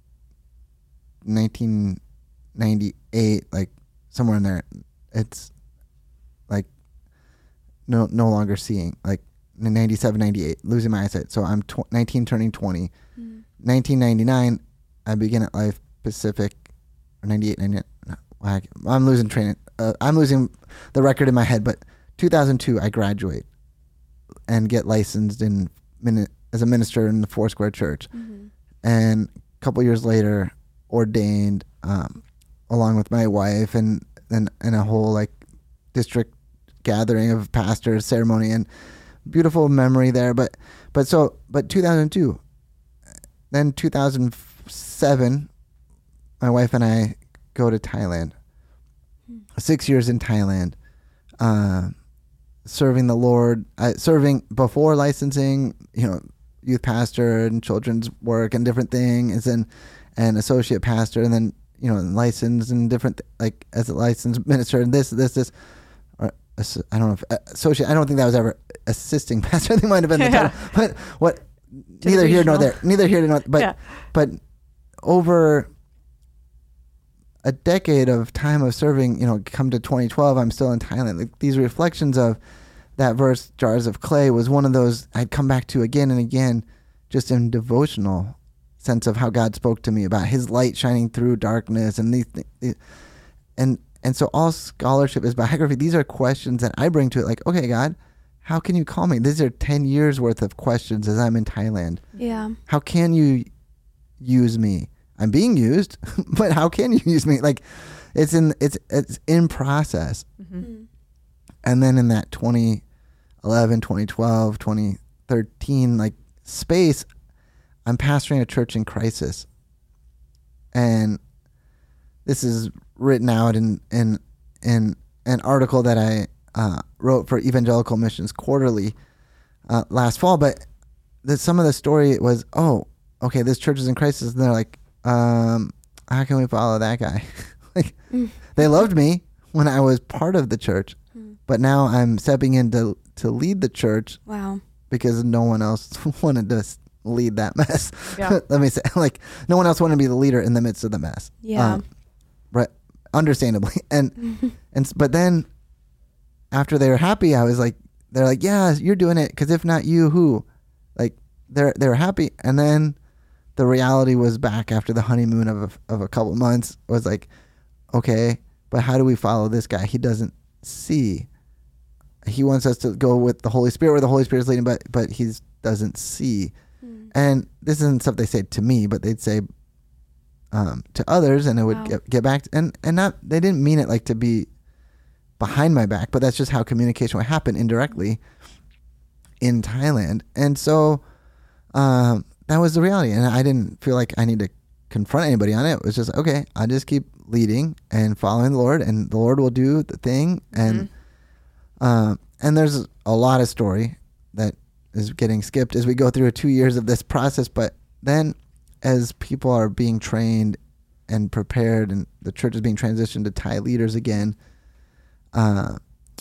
nineteen ninety-eight, like somewhere in there, it's like no no longer seeing. Like ninety-seven, ninety-eight, losing my eyesight. So I'm tw- nineteen turning twenty. Mm. nineteen ninety-nine, I begin at Life Pacific. Or ninety-eight, ninety-nine. No, I'm losing training. Uh, I'm losing the record in my head. But two thousand two, I graduate and get licensed in minute. as a minister in the Foursquare Church. Mm-hmm. And a couple years later, ordained um, along with my wife and, and, and a whole like district gathering of pastors, ceremony, and beautiful memory there. But but so, but two thousand two, then two thousand seven, my wife and I go to Thailand. Mm-hmm. Six years in Thailand. Uh, serving the Lord, uh, serving before licensing, you know, youth pastor and children's work and different things, and and associate pastor, and then, you know, licensed and different th- like as a licensed minister and this this this or I don't know if uh, associate I don't think that was ever assisting pastor. I think it might have been the yeah. title. But what to neither here nor there neither here nor but yeah. but over a decade of time of serving, you know, come to twenty twelve, I'm still in Thailand. Like, these reflections of that verse, Jars of Clay, was one of those I'd come back to again and again, just in devotional sense of how God spoke to me about his light shining through darkness. And these, these and and so all scholarship is biography. These are questions that I bring to it, like, okay, God, how can you call me? These are ten years worth of questions as I'm in Thailand. Yeah. How can you use me? I'm being used, but how can you use me? Like, it's in it's it's in process. Mm-hmm. Mm-hmm. And then in that twenty eleven, twenty twelve, twenty thirteen like space, I'm pastoring a church in crisis. And this is written out in in in an article that I uh, wrote for Evangelical Missions Quarterly uh, last fall. But the, some of the story was, oh, okay, this church is in crisis, and they're like, um, how can we follow that guy? Like, Mm. they loved me when I was part of the church, Mm. but now I'm stepping in to, to lead the church Wow. because no one else wanted to s- lead that mess. Yeah. Let me say, like, no one else wanted to be the leader in the midst of the mess. Yeah. Um, right. Understandably. And, and, s- but then after they were happy, I was like, they're like, yeah, you're doing it. Cause if not you, who? Like, they're, they were happy. And then the reality was back after the honeymoon of a, of a couple months. It was like, okay, but how do we follow this guy? He doesn't see. He wants us to go with the Holy Spirit where the Holy Spirit is leading, but but he doesn't see. Mm. And this isn't stuff they say to me, but they'd say um, to others, and it would Wow. get, get back. To, and and not they didn't mean it like to be behind my back, but that's just how communication would happen indirectly in Thailand. And so um, that was the reality, and I didn't feel like I need to confront anybody on it. It was just okay. I just keep leading and following the Lord, and the Lord will do the thing. And um, and there's a lot of story that is getting skipped as we go through two years of this process. But then, as people are being trained and prepared, and the church is being transitioned to Thai leaders again, uh,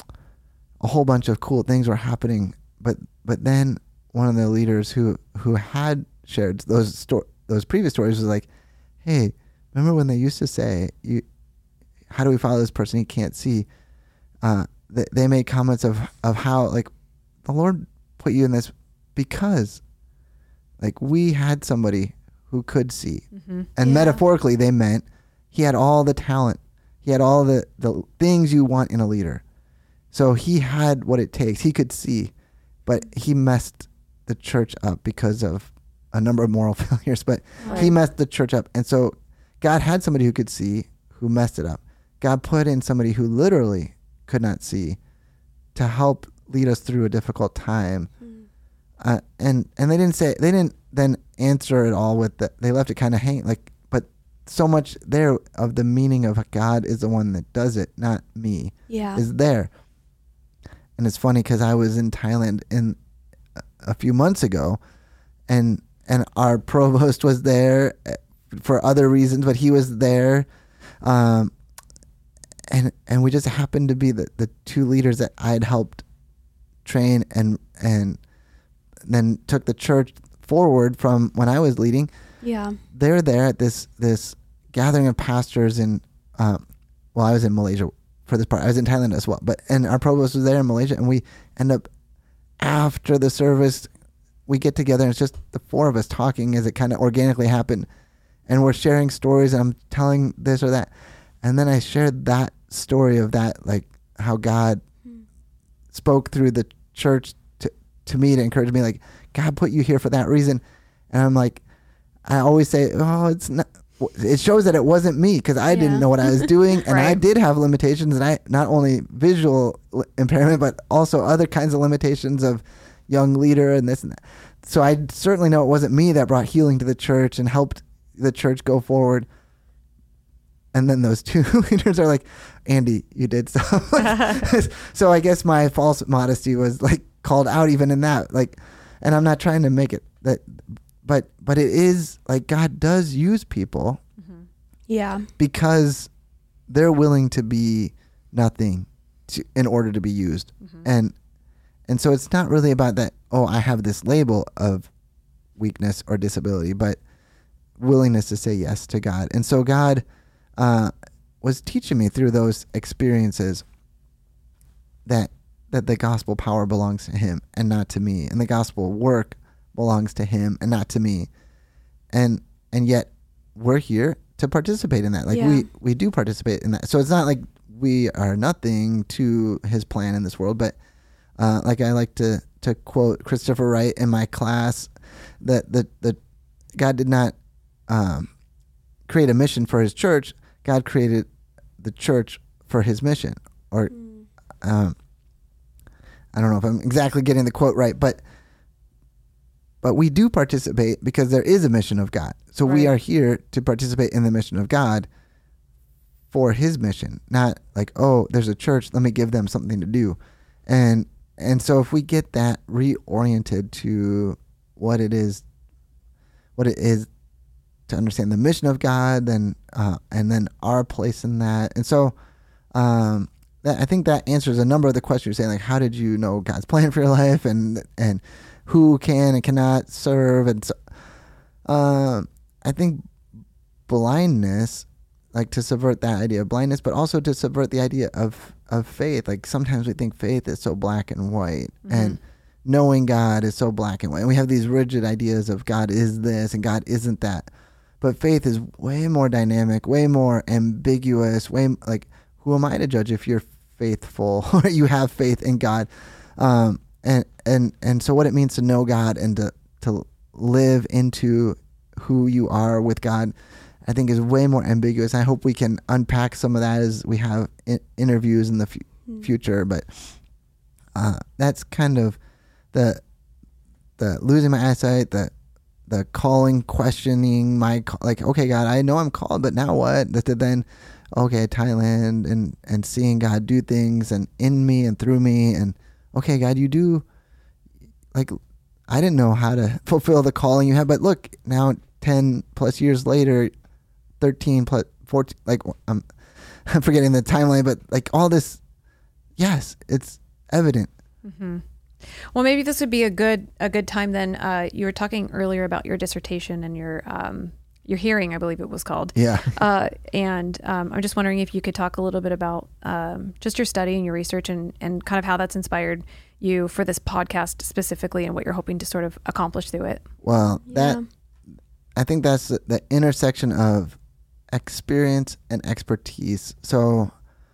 a whole bunch of cool things were happening. But but then one of the leaders who who had shared those sto- those previous stories was like, hey, remember when they used to say, "You, how do we follow this person he can't see?" Uh, they, they made comments of of how like the Lord put you in this because like we had somebody who could see, Mm-hmm. and Yeah. metaphorically they meant he had all the talent, he had all the the things you want in a leader. So he had what it takes. He could see, but he messed the church up because of a number of moral failures. But he Right. messed the church up, and so God had somebody who could see who messed it up. God put in somebody who literally could not see to help lead us through a difficult time. Mm. Uh, and and they didn't say they didn't then answer it all with the, they left it kind of hanging like, but so much there of the meaning of God is the one that does it, not me, Yeah. is there. And it's funny because I was in Thailand in a, a few months ago, and and our provost was there uh, for other reasons, but he was there, um, and and we just happened to be the, the two leaders that I had helped train and and then took the church forward from when I was leading. Yeah. They're there at this this gathering of pastors in, um, well, I was in Malaysia for this part. I was in Thailand as well, but and our provost was there in Malaysia, and we end up after the service, we get together and it's just the four of us talking as it kind of organically happened, and we're sharing stories, and I'm telling this or that, and then I shared that story of that, like how God Mm. spoke through the church to to me to encourage me, like God put you here for that reason. And I'm like, I always say, oh, it's not, it shows that it wasn't me because I Yeah. didn't know what I was doing, and I Right. did have limitations, and I not only visual li- impairment but also other kinds of limitations of young leader and this and that. So I certainly know it wasn't me that brought healing to the church and helped the church go forward. And then those two leaders are like, Andy, you did stuff. So I guess my false modesty was like called out even in that. Like, and I'm not trying to make it that, but but it is like God does use people Mm-hmm. Yeah. because they're willing to be nothing to, in order to be used. Mm-hmm. And and so it's not really about that, oh, I have this label of weakness or disability, but willingness to say yes to God. And so God uh, was teaching me through those experiences that that the gospel power belongs to him and not to me, and the gospel work belongs to him and not to me. And and yet we're here to participate in that. Like Yeah. we we do participate in that. So it's not like we are nothing to his plan in this world, but uh, like I like to to quote Christopher Wright in my class, that the the God did not um, create a mission for his church. God created the church for his mission. Or Mm. um, I don't know if I'm exactly getting the quote right, but but we do participate because there is a mission of God. So we Right. are here to participate in the mission of God for his mission, not like, oh, there's a church, let me give them something to do. And and so if we get that reoriented to what it is, what it is to understand the mission of God, then uh, and then our place in that. And so um, that, I think that answers a number of the questions you're saying, like how did you know God's plan for your life, and and who can and cannot serve. And so um, I think blindness, like to subvert that idea of blindness, but also to subvert the idea of of faith. Like sometimes we think faith is so black and white, mm-hmm. and knowing God is so black and white. And we have these rigid ideas of God is this and God isn't that. But faith is way more dynamic, way more ambiguous, way like, who am I to judge if you're faithful or you have faith in God? Um, and, and, and so what it means to know God and to, to live into who you are with God, I think is way more ambiguous. I hope we can unpack some of that as we have in- interviews in the f- mm. future. But uh, that's kind of the the losing my eyesight, the the calling, questioning my like, okay, God, I know I'm called, but now what? That then, okay, Thailand and and seeing God do things and in me and through me, and okay, God, you do. Like, I didn't know how to fulfill the calling you have, but look, now ten plus years later, thirteen plus fourteen, like I'm, I'm forgetting the timeline, but like all this, yes, it's evident. Mm-hmm. Well, maybe this would be a good a good time then. Uh, you were talking earlier about your dissertation and your um, your hearing, I believe it was called. Yeah. Uh, and um, I'm just wondering if you could talk a little bit about um, just your study and your research and, and kind of how that's inspired you for this podcast specifically and what you're hoping to sort of accomplish through it. Well, that Yeah. I think that's the, the intersection of experience and expertise. So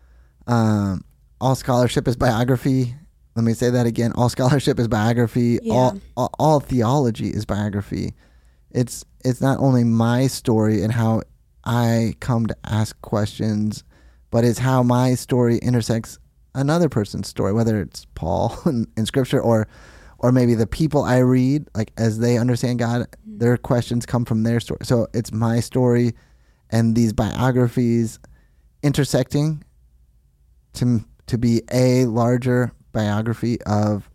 um, all scholarship is biography. Let me say that again. All scholarship is biography. Yeah. All, all all theology is biography. It's it's not only my story and how I come to ask questions, but it's how my story intersects another person's story, whether it's Paul in, in Scripture or or maybe the people I read, like as they understand God, mm-hmm. their questions come from their story. So it's my story and these biographies intersecting to to be a larger biography of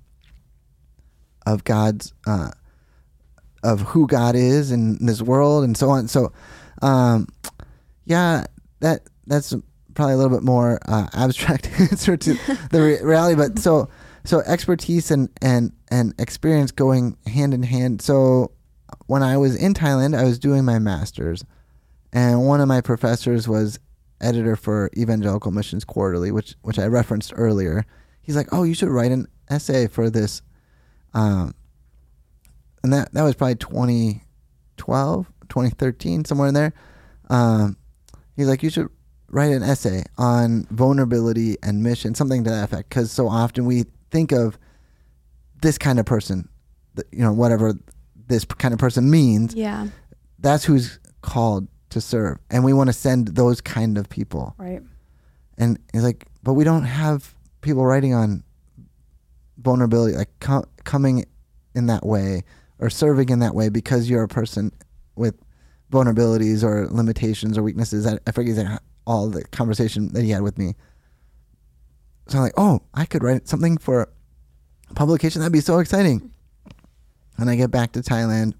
of God's uh, of who God is in this world and so on. So, um, yeah, that that's probably a little bit more uh, abstract answer to the re- reality. But so so expertise and and and experience going hand in hand. So when I was in Thailand, I was doing my master's, and one of my professors was editor for Evangelical Missions Quarterly, which which I referenced earlier. He's like, oh, you should write an essay for this. Um, and that, that was probably twenty twelve, twenty thirteen, somewhere in there. Um, he's like, you should write an essay on vulnerability and mission, something to that effect. Because so often we think of this kind of person, you know, whatever this kind of person means. Yeah. That's who's called to serve. And we want to send those kind of people. Right. And he's like, but we don't have people writing on vulnerability, like com- coming in that way or serving in that way because you're a person with vulnerabilities or limitations or weaknesses. I, I forget all the conversation that he had with me. So I'm like, oh, I could write something for publication. That'd be so exciting. And I get back to Thailand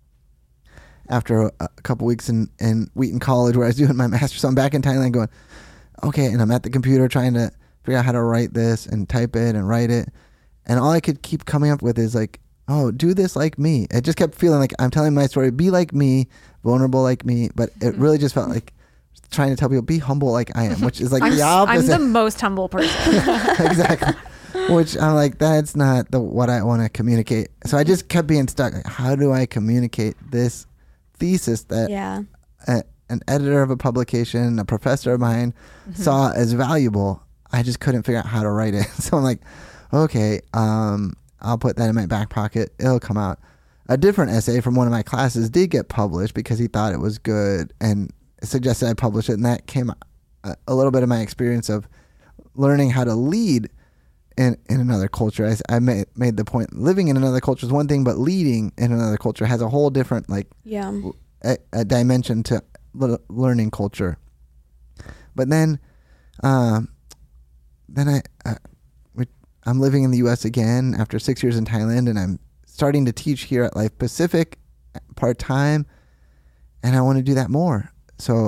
after a, a couple weeks in, in Wheaton College where I was doing my master's. So I'm back in Thailand going, okay, and I'm at the computer trying to figure out how to write this and type it and write it. And all I could keep coming up with is like, oh, do this like me. It just kept feeling like I'm telling my story, be like me, vulnerable like me. But it really just felt like trying to tell people, be humble like I am, which is like I'm, the opposite. I'm the most humble person. Exactly. Which I'm like, that's not the what I want to communicate. So I just kept being stuck. Like, how do I communicate this thesis that Yeah. a, an editor of a publication, a professor of mine, mm-hmm. saw as valuable? I just couldn't figure out how to write it. So I'm like, okay, um, I'll put that in my back pocket. It'll come out. A different essay from one of my classes did get published because he thought it was good and suggested I publish it. And that came a, a little bit of my experience of learning how to lead in, in another culture. I, I made, made the point, living in another culture is one thing, but leading in another culture has a whole different, like, yeah. a, a dimension to learning culture. But then, um, then I, uh, we, I'm living in the U S again after six years in Thailand, and I'm starting to teach here at Life Pacific part-time, and I want to do that more. So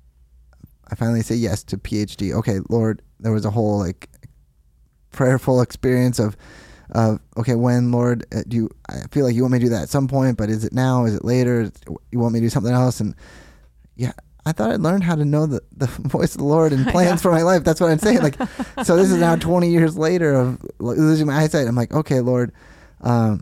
I finally say yes to PhD. Okay, Lord, there was a whole like prayerful experience of, of okay, when, Lord, uh, do you, I feel like you want me to do that at some point, but is it now? Is it later? You want me to do something else? And yeah, I thought I'd learned how to know the, the voice of the Lord and plans yeah. for my life. That's what I'm saying. Like, so this is now twenty years later of losing my eyesight. I'm like, okay, Lord. Um,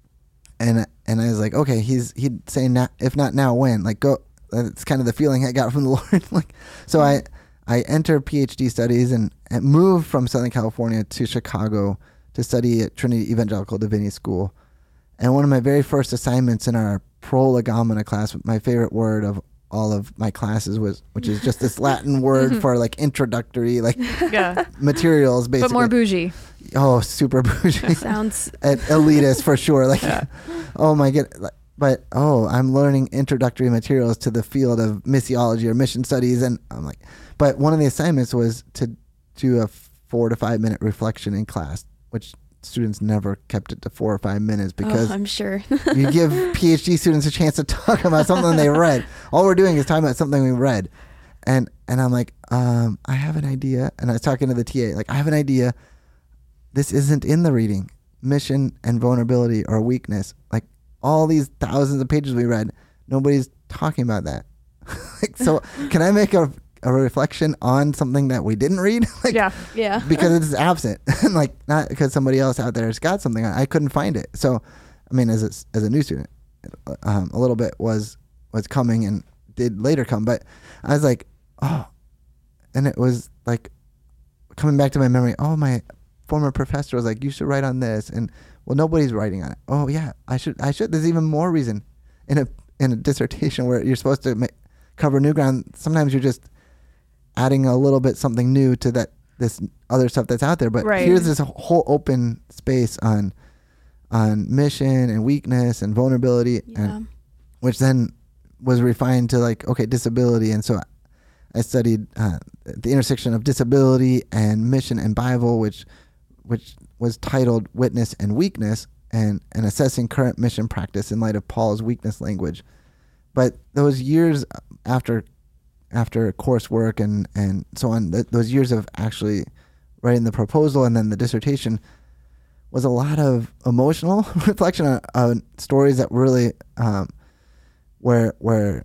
and, and I was like, okay, he's, he'd say, now, if not now, when? Like, go. It's kind of the feeling I got from the Lord. Like, so I, I entered PhD studies and, and moved from Southern California to Chicago to study at Trinity Evangelical Divinity School. And one of my very first assignments in our prolegomena class, my favorite word of all of my classes was, which is just this Latin word for like introductory, like yeah. materials, basically. But more bougie. Oh, super bougie. Sounds elitist for sure. Like, yeah. oh my god. But oh, I'm learning introductory materials to the field of missiology or mission studies, and I'm like, but one of the assignments was to do a four to five minute reflection in class, which students never kept it to four or five minutes because oh, I'm sure you give PhD students a chance to talk about something they read. All we're doing is talking about something we read, and and I'm like, um, I have an idea, and I was talking to the T A, like, I have an idea. This isn't in the reading. Mission and vulnerability or weakness, like all these thousands of pages we read, nobody's talking about that. Like, so can I make a a reflection on something that we didn't read? Like, yeah, yeah. Because it's absent, and like not because somebody else out there has got something on it. I couldn't find it. So, I mean, as a, as a new student, um, a little bit was was coming and did later come, but I was like, oh, and it was like coming back to my memory. Oh, my former professor was like, you should write on this, and well, nobody's writing on it. Oh yeah, I should. I should. There's even more reason in a in a dissertation where you're supposed to make, cover new ground. Sometimes you're just adding a little bit something new to that this other stuff that's out there. But right. here's this whole open space on on mission and weakness and vulnerability, Yeah. and which then was refined to like, okay, disability. And so I studied uh, the intersection of disability and mission and Bible, which which was titled Witness and Weakness, and, and assessing current mission practice in light of Paul's weakness language. But those years after after coursework and, and so on, th- those years of actually writing the proposal and then the dissertation was a lot of emotional reflection on, on stories that really um, where where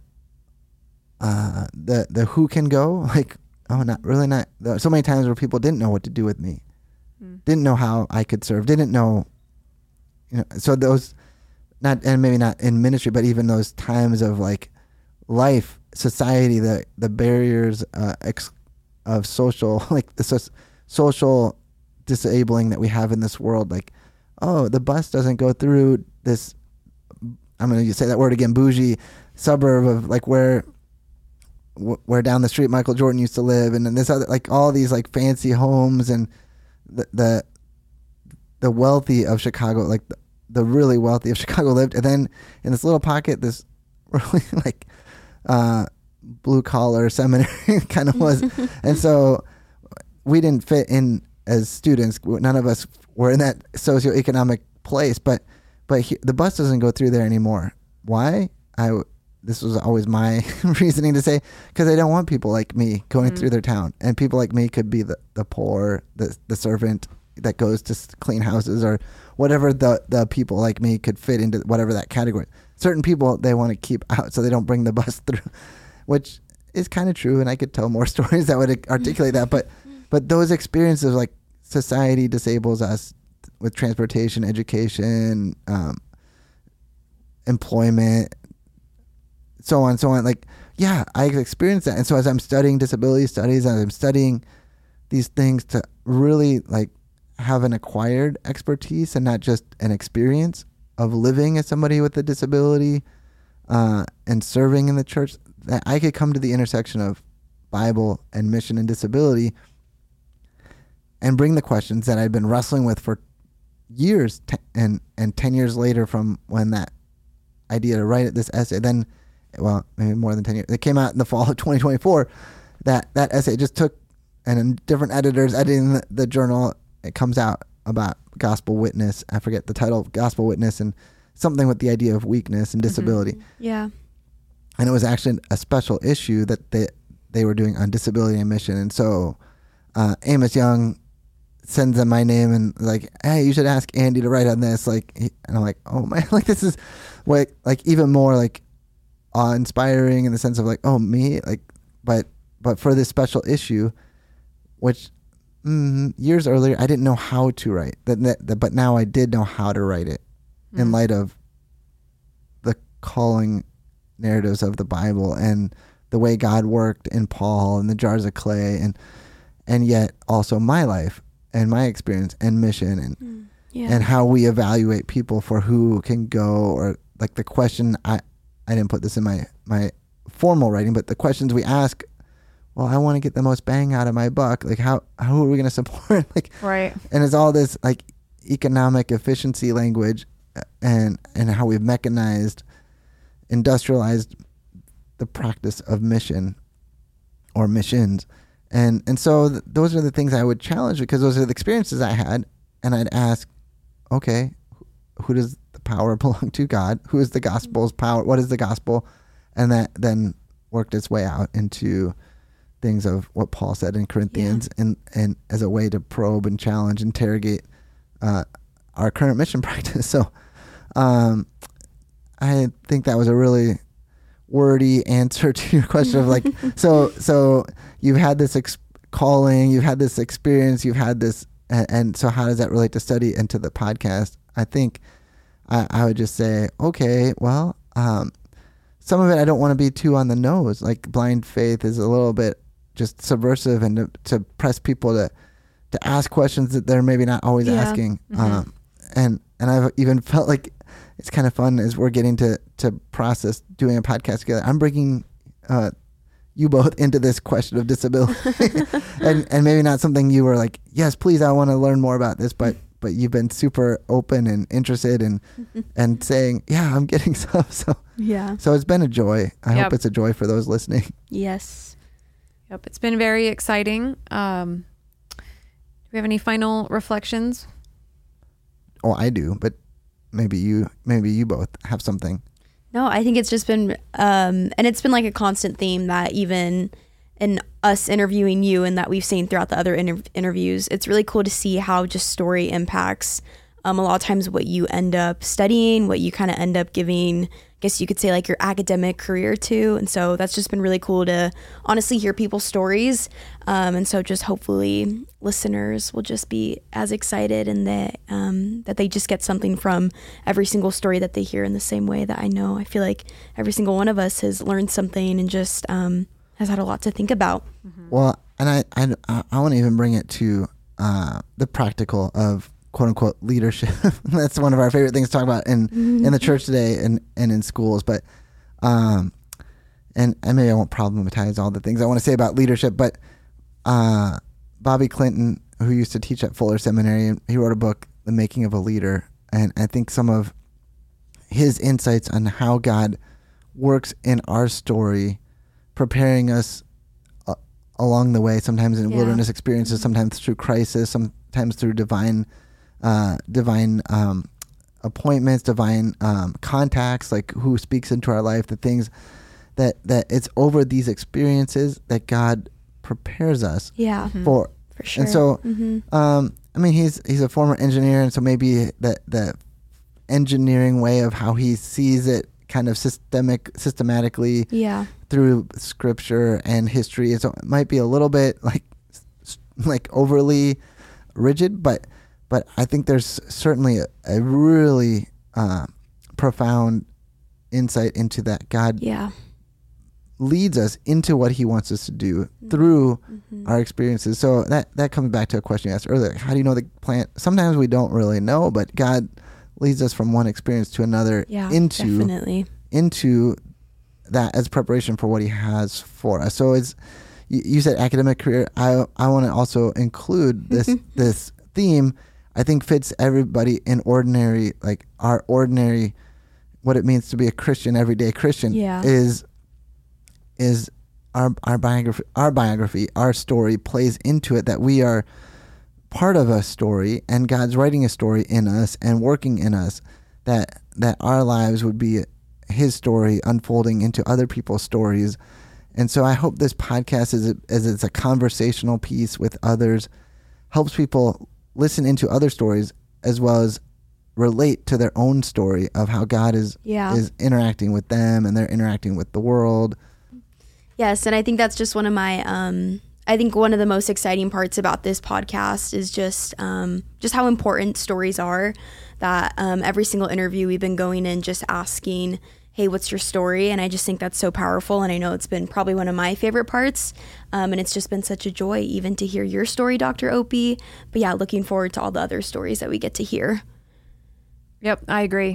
uh, the the who can go, like, oh, not really not so many times where people didn't know what to do with me, mm. didn't know how I could serve, didn't know, you know, so those not and maybe not in ministry, but even those times of like life, society, the the barriers uh, ex- of social, like the so- social disabling that we have in this world. Like, oh, the bus doesn't go through this, I'm going to say that word again, bougie suburb of like where where down the street Michael Jordan used to live, and then this other, like all these like fancy homes, and the the, the wealthy of Chicago, like the, the really wealthy of Chicago lived, and then in this little pocket, this really like uh, blue collar seminary kind of was, and so we didn't fit in as students. None of us were in that socioeconomic place, but but he, the bus doesn't go through there anymore. Why? I this was always my reasoning to say, because I don't want people like me going mm-hmm. through their town, and people like me could be the, the poor, the the servant that goes to clean houses, or whatever the the people like me could fit into whatever that category. Certain people they want to keep out, so they don't bring the bus through, which is kind of true, and I could tell more stories that would articulate that. But but those experiences, like society disables us with transportation, education, um, employment, so on, so on. Like, yeah, I experienced that. And so as I'm studying disability studies, as I'm studying these things to really like have an acquired expertise and not just an experience of living as somebody with a disability uh, and serving in the church, that I could come to the intersection of Bible and mission and disability and bring the questions that I'd been wrestling with for years, t- and and ten years later from when that idea to write this essay, then, well, maybe more than ten years, it came out in the fall of twenty twenty-four, that that essay just took, and different editors editing the, the journal, it comes out about gospel witness. I forget the title, gospel witness, and something with the idea of weakness and disability. Mm-hmm. Yeah. And it was actually a special issue that they they were doing on disability and mission. And so uh, Amos Young sends them my name and like, hey, you should ask Andy to write on this. Like, he, and I'm like, oh my, like this is what, like even more like awe inspiring in the sense of like, oh me, like, but but for this special issue, which mm, years earlier I didn't know how to write that, that, that but now I did know how to write it mm. in light of the calling narratives of the Bible and the way God worked in Paul and the jars of clay, and and yet also my life and my experience and mission and mm. yeah. and how we evaluate people for who can go, or like the question I I didn't put this in my my formal writing, but the questions we ask. Well, I want to get the most bang out of my buck. Like how how are we going to support? Like right. And it's all this like economic efficiency language, and and how we've mechanized, industrialized the practice of mission or missions. And and so th- those are the things I would challenge, because those are the experiences I had. And I'd ask, okay, who does the power belong to? God. Who is the gospel's power? What is the gospel? And that then worked its way out into things of what Paul said in Corinthians, yeah. and, and as a way to probe and challenge, interrogate uh, our current mission practice. So um, I think that was a really wordy answer to your question of like, so so you've had this ex- calling, you've had this experience, you've had this, and, and so how does that relate to study and to the podcast? I think I, I would just say, okay, well, um, some of it I don't want to be too on the nose. Like blind faith is a little bit just subversive, and to, to press people to to ask questions that they're maybe not always yeah. asking. Mm-hmm. Um, and and I've even felt like it's kind of fun as we're getting to, to process doing a podcast together. I'm bringing uh, you both into this question of disability, and and maybe not something you were like, yes, please, I want to learn more about this, but but you've been super open and interested and and saying, yeah, I'm getting some. So yeah. So it's been a joy. I Yep. hope it's a joy for those listening. Yes. Yep. It's been very exciting. Um, do we have any final reflections? Oh, I do, but maybe you maybe you both have something. No, I think it's just been, um, and it's been like a constant theme that even in us interviewing you and that we've seen throughout the other inter- interviews, it's really cool to see how just story impacts um, a lot of times what you end up studying, what you kind of end up giving, I guess you could say like your academic career to. And so that's just been really cool to honestly hear people's stories. Um, and so just hopefully listeners will just be as excited and that, um, that they just get something from every single story that they hear in the same way that I know. I feel like every single one of us has learned something and just um, has had a lot to think about. Mm-hmm. Well, and I I, I want to even bring it to uh, the practical of quote unquote leadership. That's one of our favorite things to talk about in, mm-hmm. in the church today and, and in schools. But, um, and, and maybe I won't problematize all the things I want to say about leadership, but, uh, Bobby Clinton, who used to teach at Fuller Seminary, and he wrote a book, The Making of a Leader. And I think some of his insights on how God works in our story, preparing us uh, along the way, sometimes in Yeah. wilderness experiences, sometimes through crisis, sometimes through divine Uh, divine um, appointments, divine um, contacts, like who speaks into our life, the things that, that it's over these experiences that God prepares us Yeah, Mm-hmm. for. for sure. And so, mm-hmm. um, I mean, he's he's a former engineer, and so maybe that the engineering way of how he sees it, kind of systemic, systematically yeah, through scripture and history, so it might be a little bit like like overly rigid, but. But I think there's certainly a, a really uh, profound insight into that God yeah, leads us into what he wants us to do through mm-hmm. our experiences. So that, that comes back to a question you asked earlier. How do you know the plan? Sometimes we don't really know, but God leads us from one experience to another yeah, into definitely. into that as preparation for what he has for us. So it's you, you said academic career. I I want to also include this this theme. I think fits everybody in ordinary, like our ordinary, what it means to be a Christian, everyday Christian Yeah. is, is our, our biography, our biography, our story plays into it, that we are part of a story and God's writing a story in us and working in us that that our lives would be his story unfolding into other people's stories. And so I hope this podcast is a, as it's a conversational piece with others, helps people listen into other stories as well as relate to their own story of how God is Yeah. is interacting with them and they're interacting with the world. Yes, and I think that's just one of my um I think one of the most exciting parts about this podcast is just um just how important stories are, that um every single interview we've been going in just asking, hey, what's your story? And I just think that's so powerful, and I know it's been probably one of my favorite parts, um, and it's just been such a joy even to hear your story, Doctor Opie. But yeah, looking forward to all the other stories that we get to hear. Yep, I agree.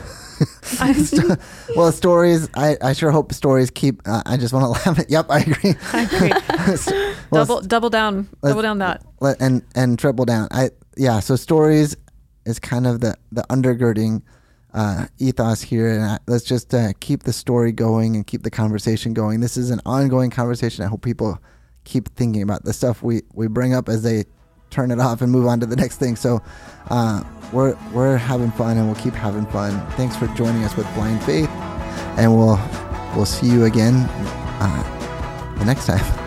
Well, stories, I, I sure hope stories keep, uh, I just want to laugh at, yep, I agree. I agree. Well, double double down, double down that. let- and and triple down. I yeah. So stories is kind of the the undergirding uh, ethos here, and I, let's just uh, keep the story going and keep the conversation going. This is an ongoing conversation. I hope people keep thinking about the stuff we we bring up as they turn it off and move on to the next thing. So uh, we're we're having fun, and we'll keep having fun. Thanks for joining us with Blind Faith, and we'll we'll see you again uh, the next time.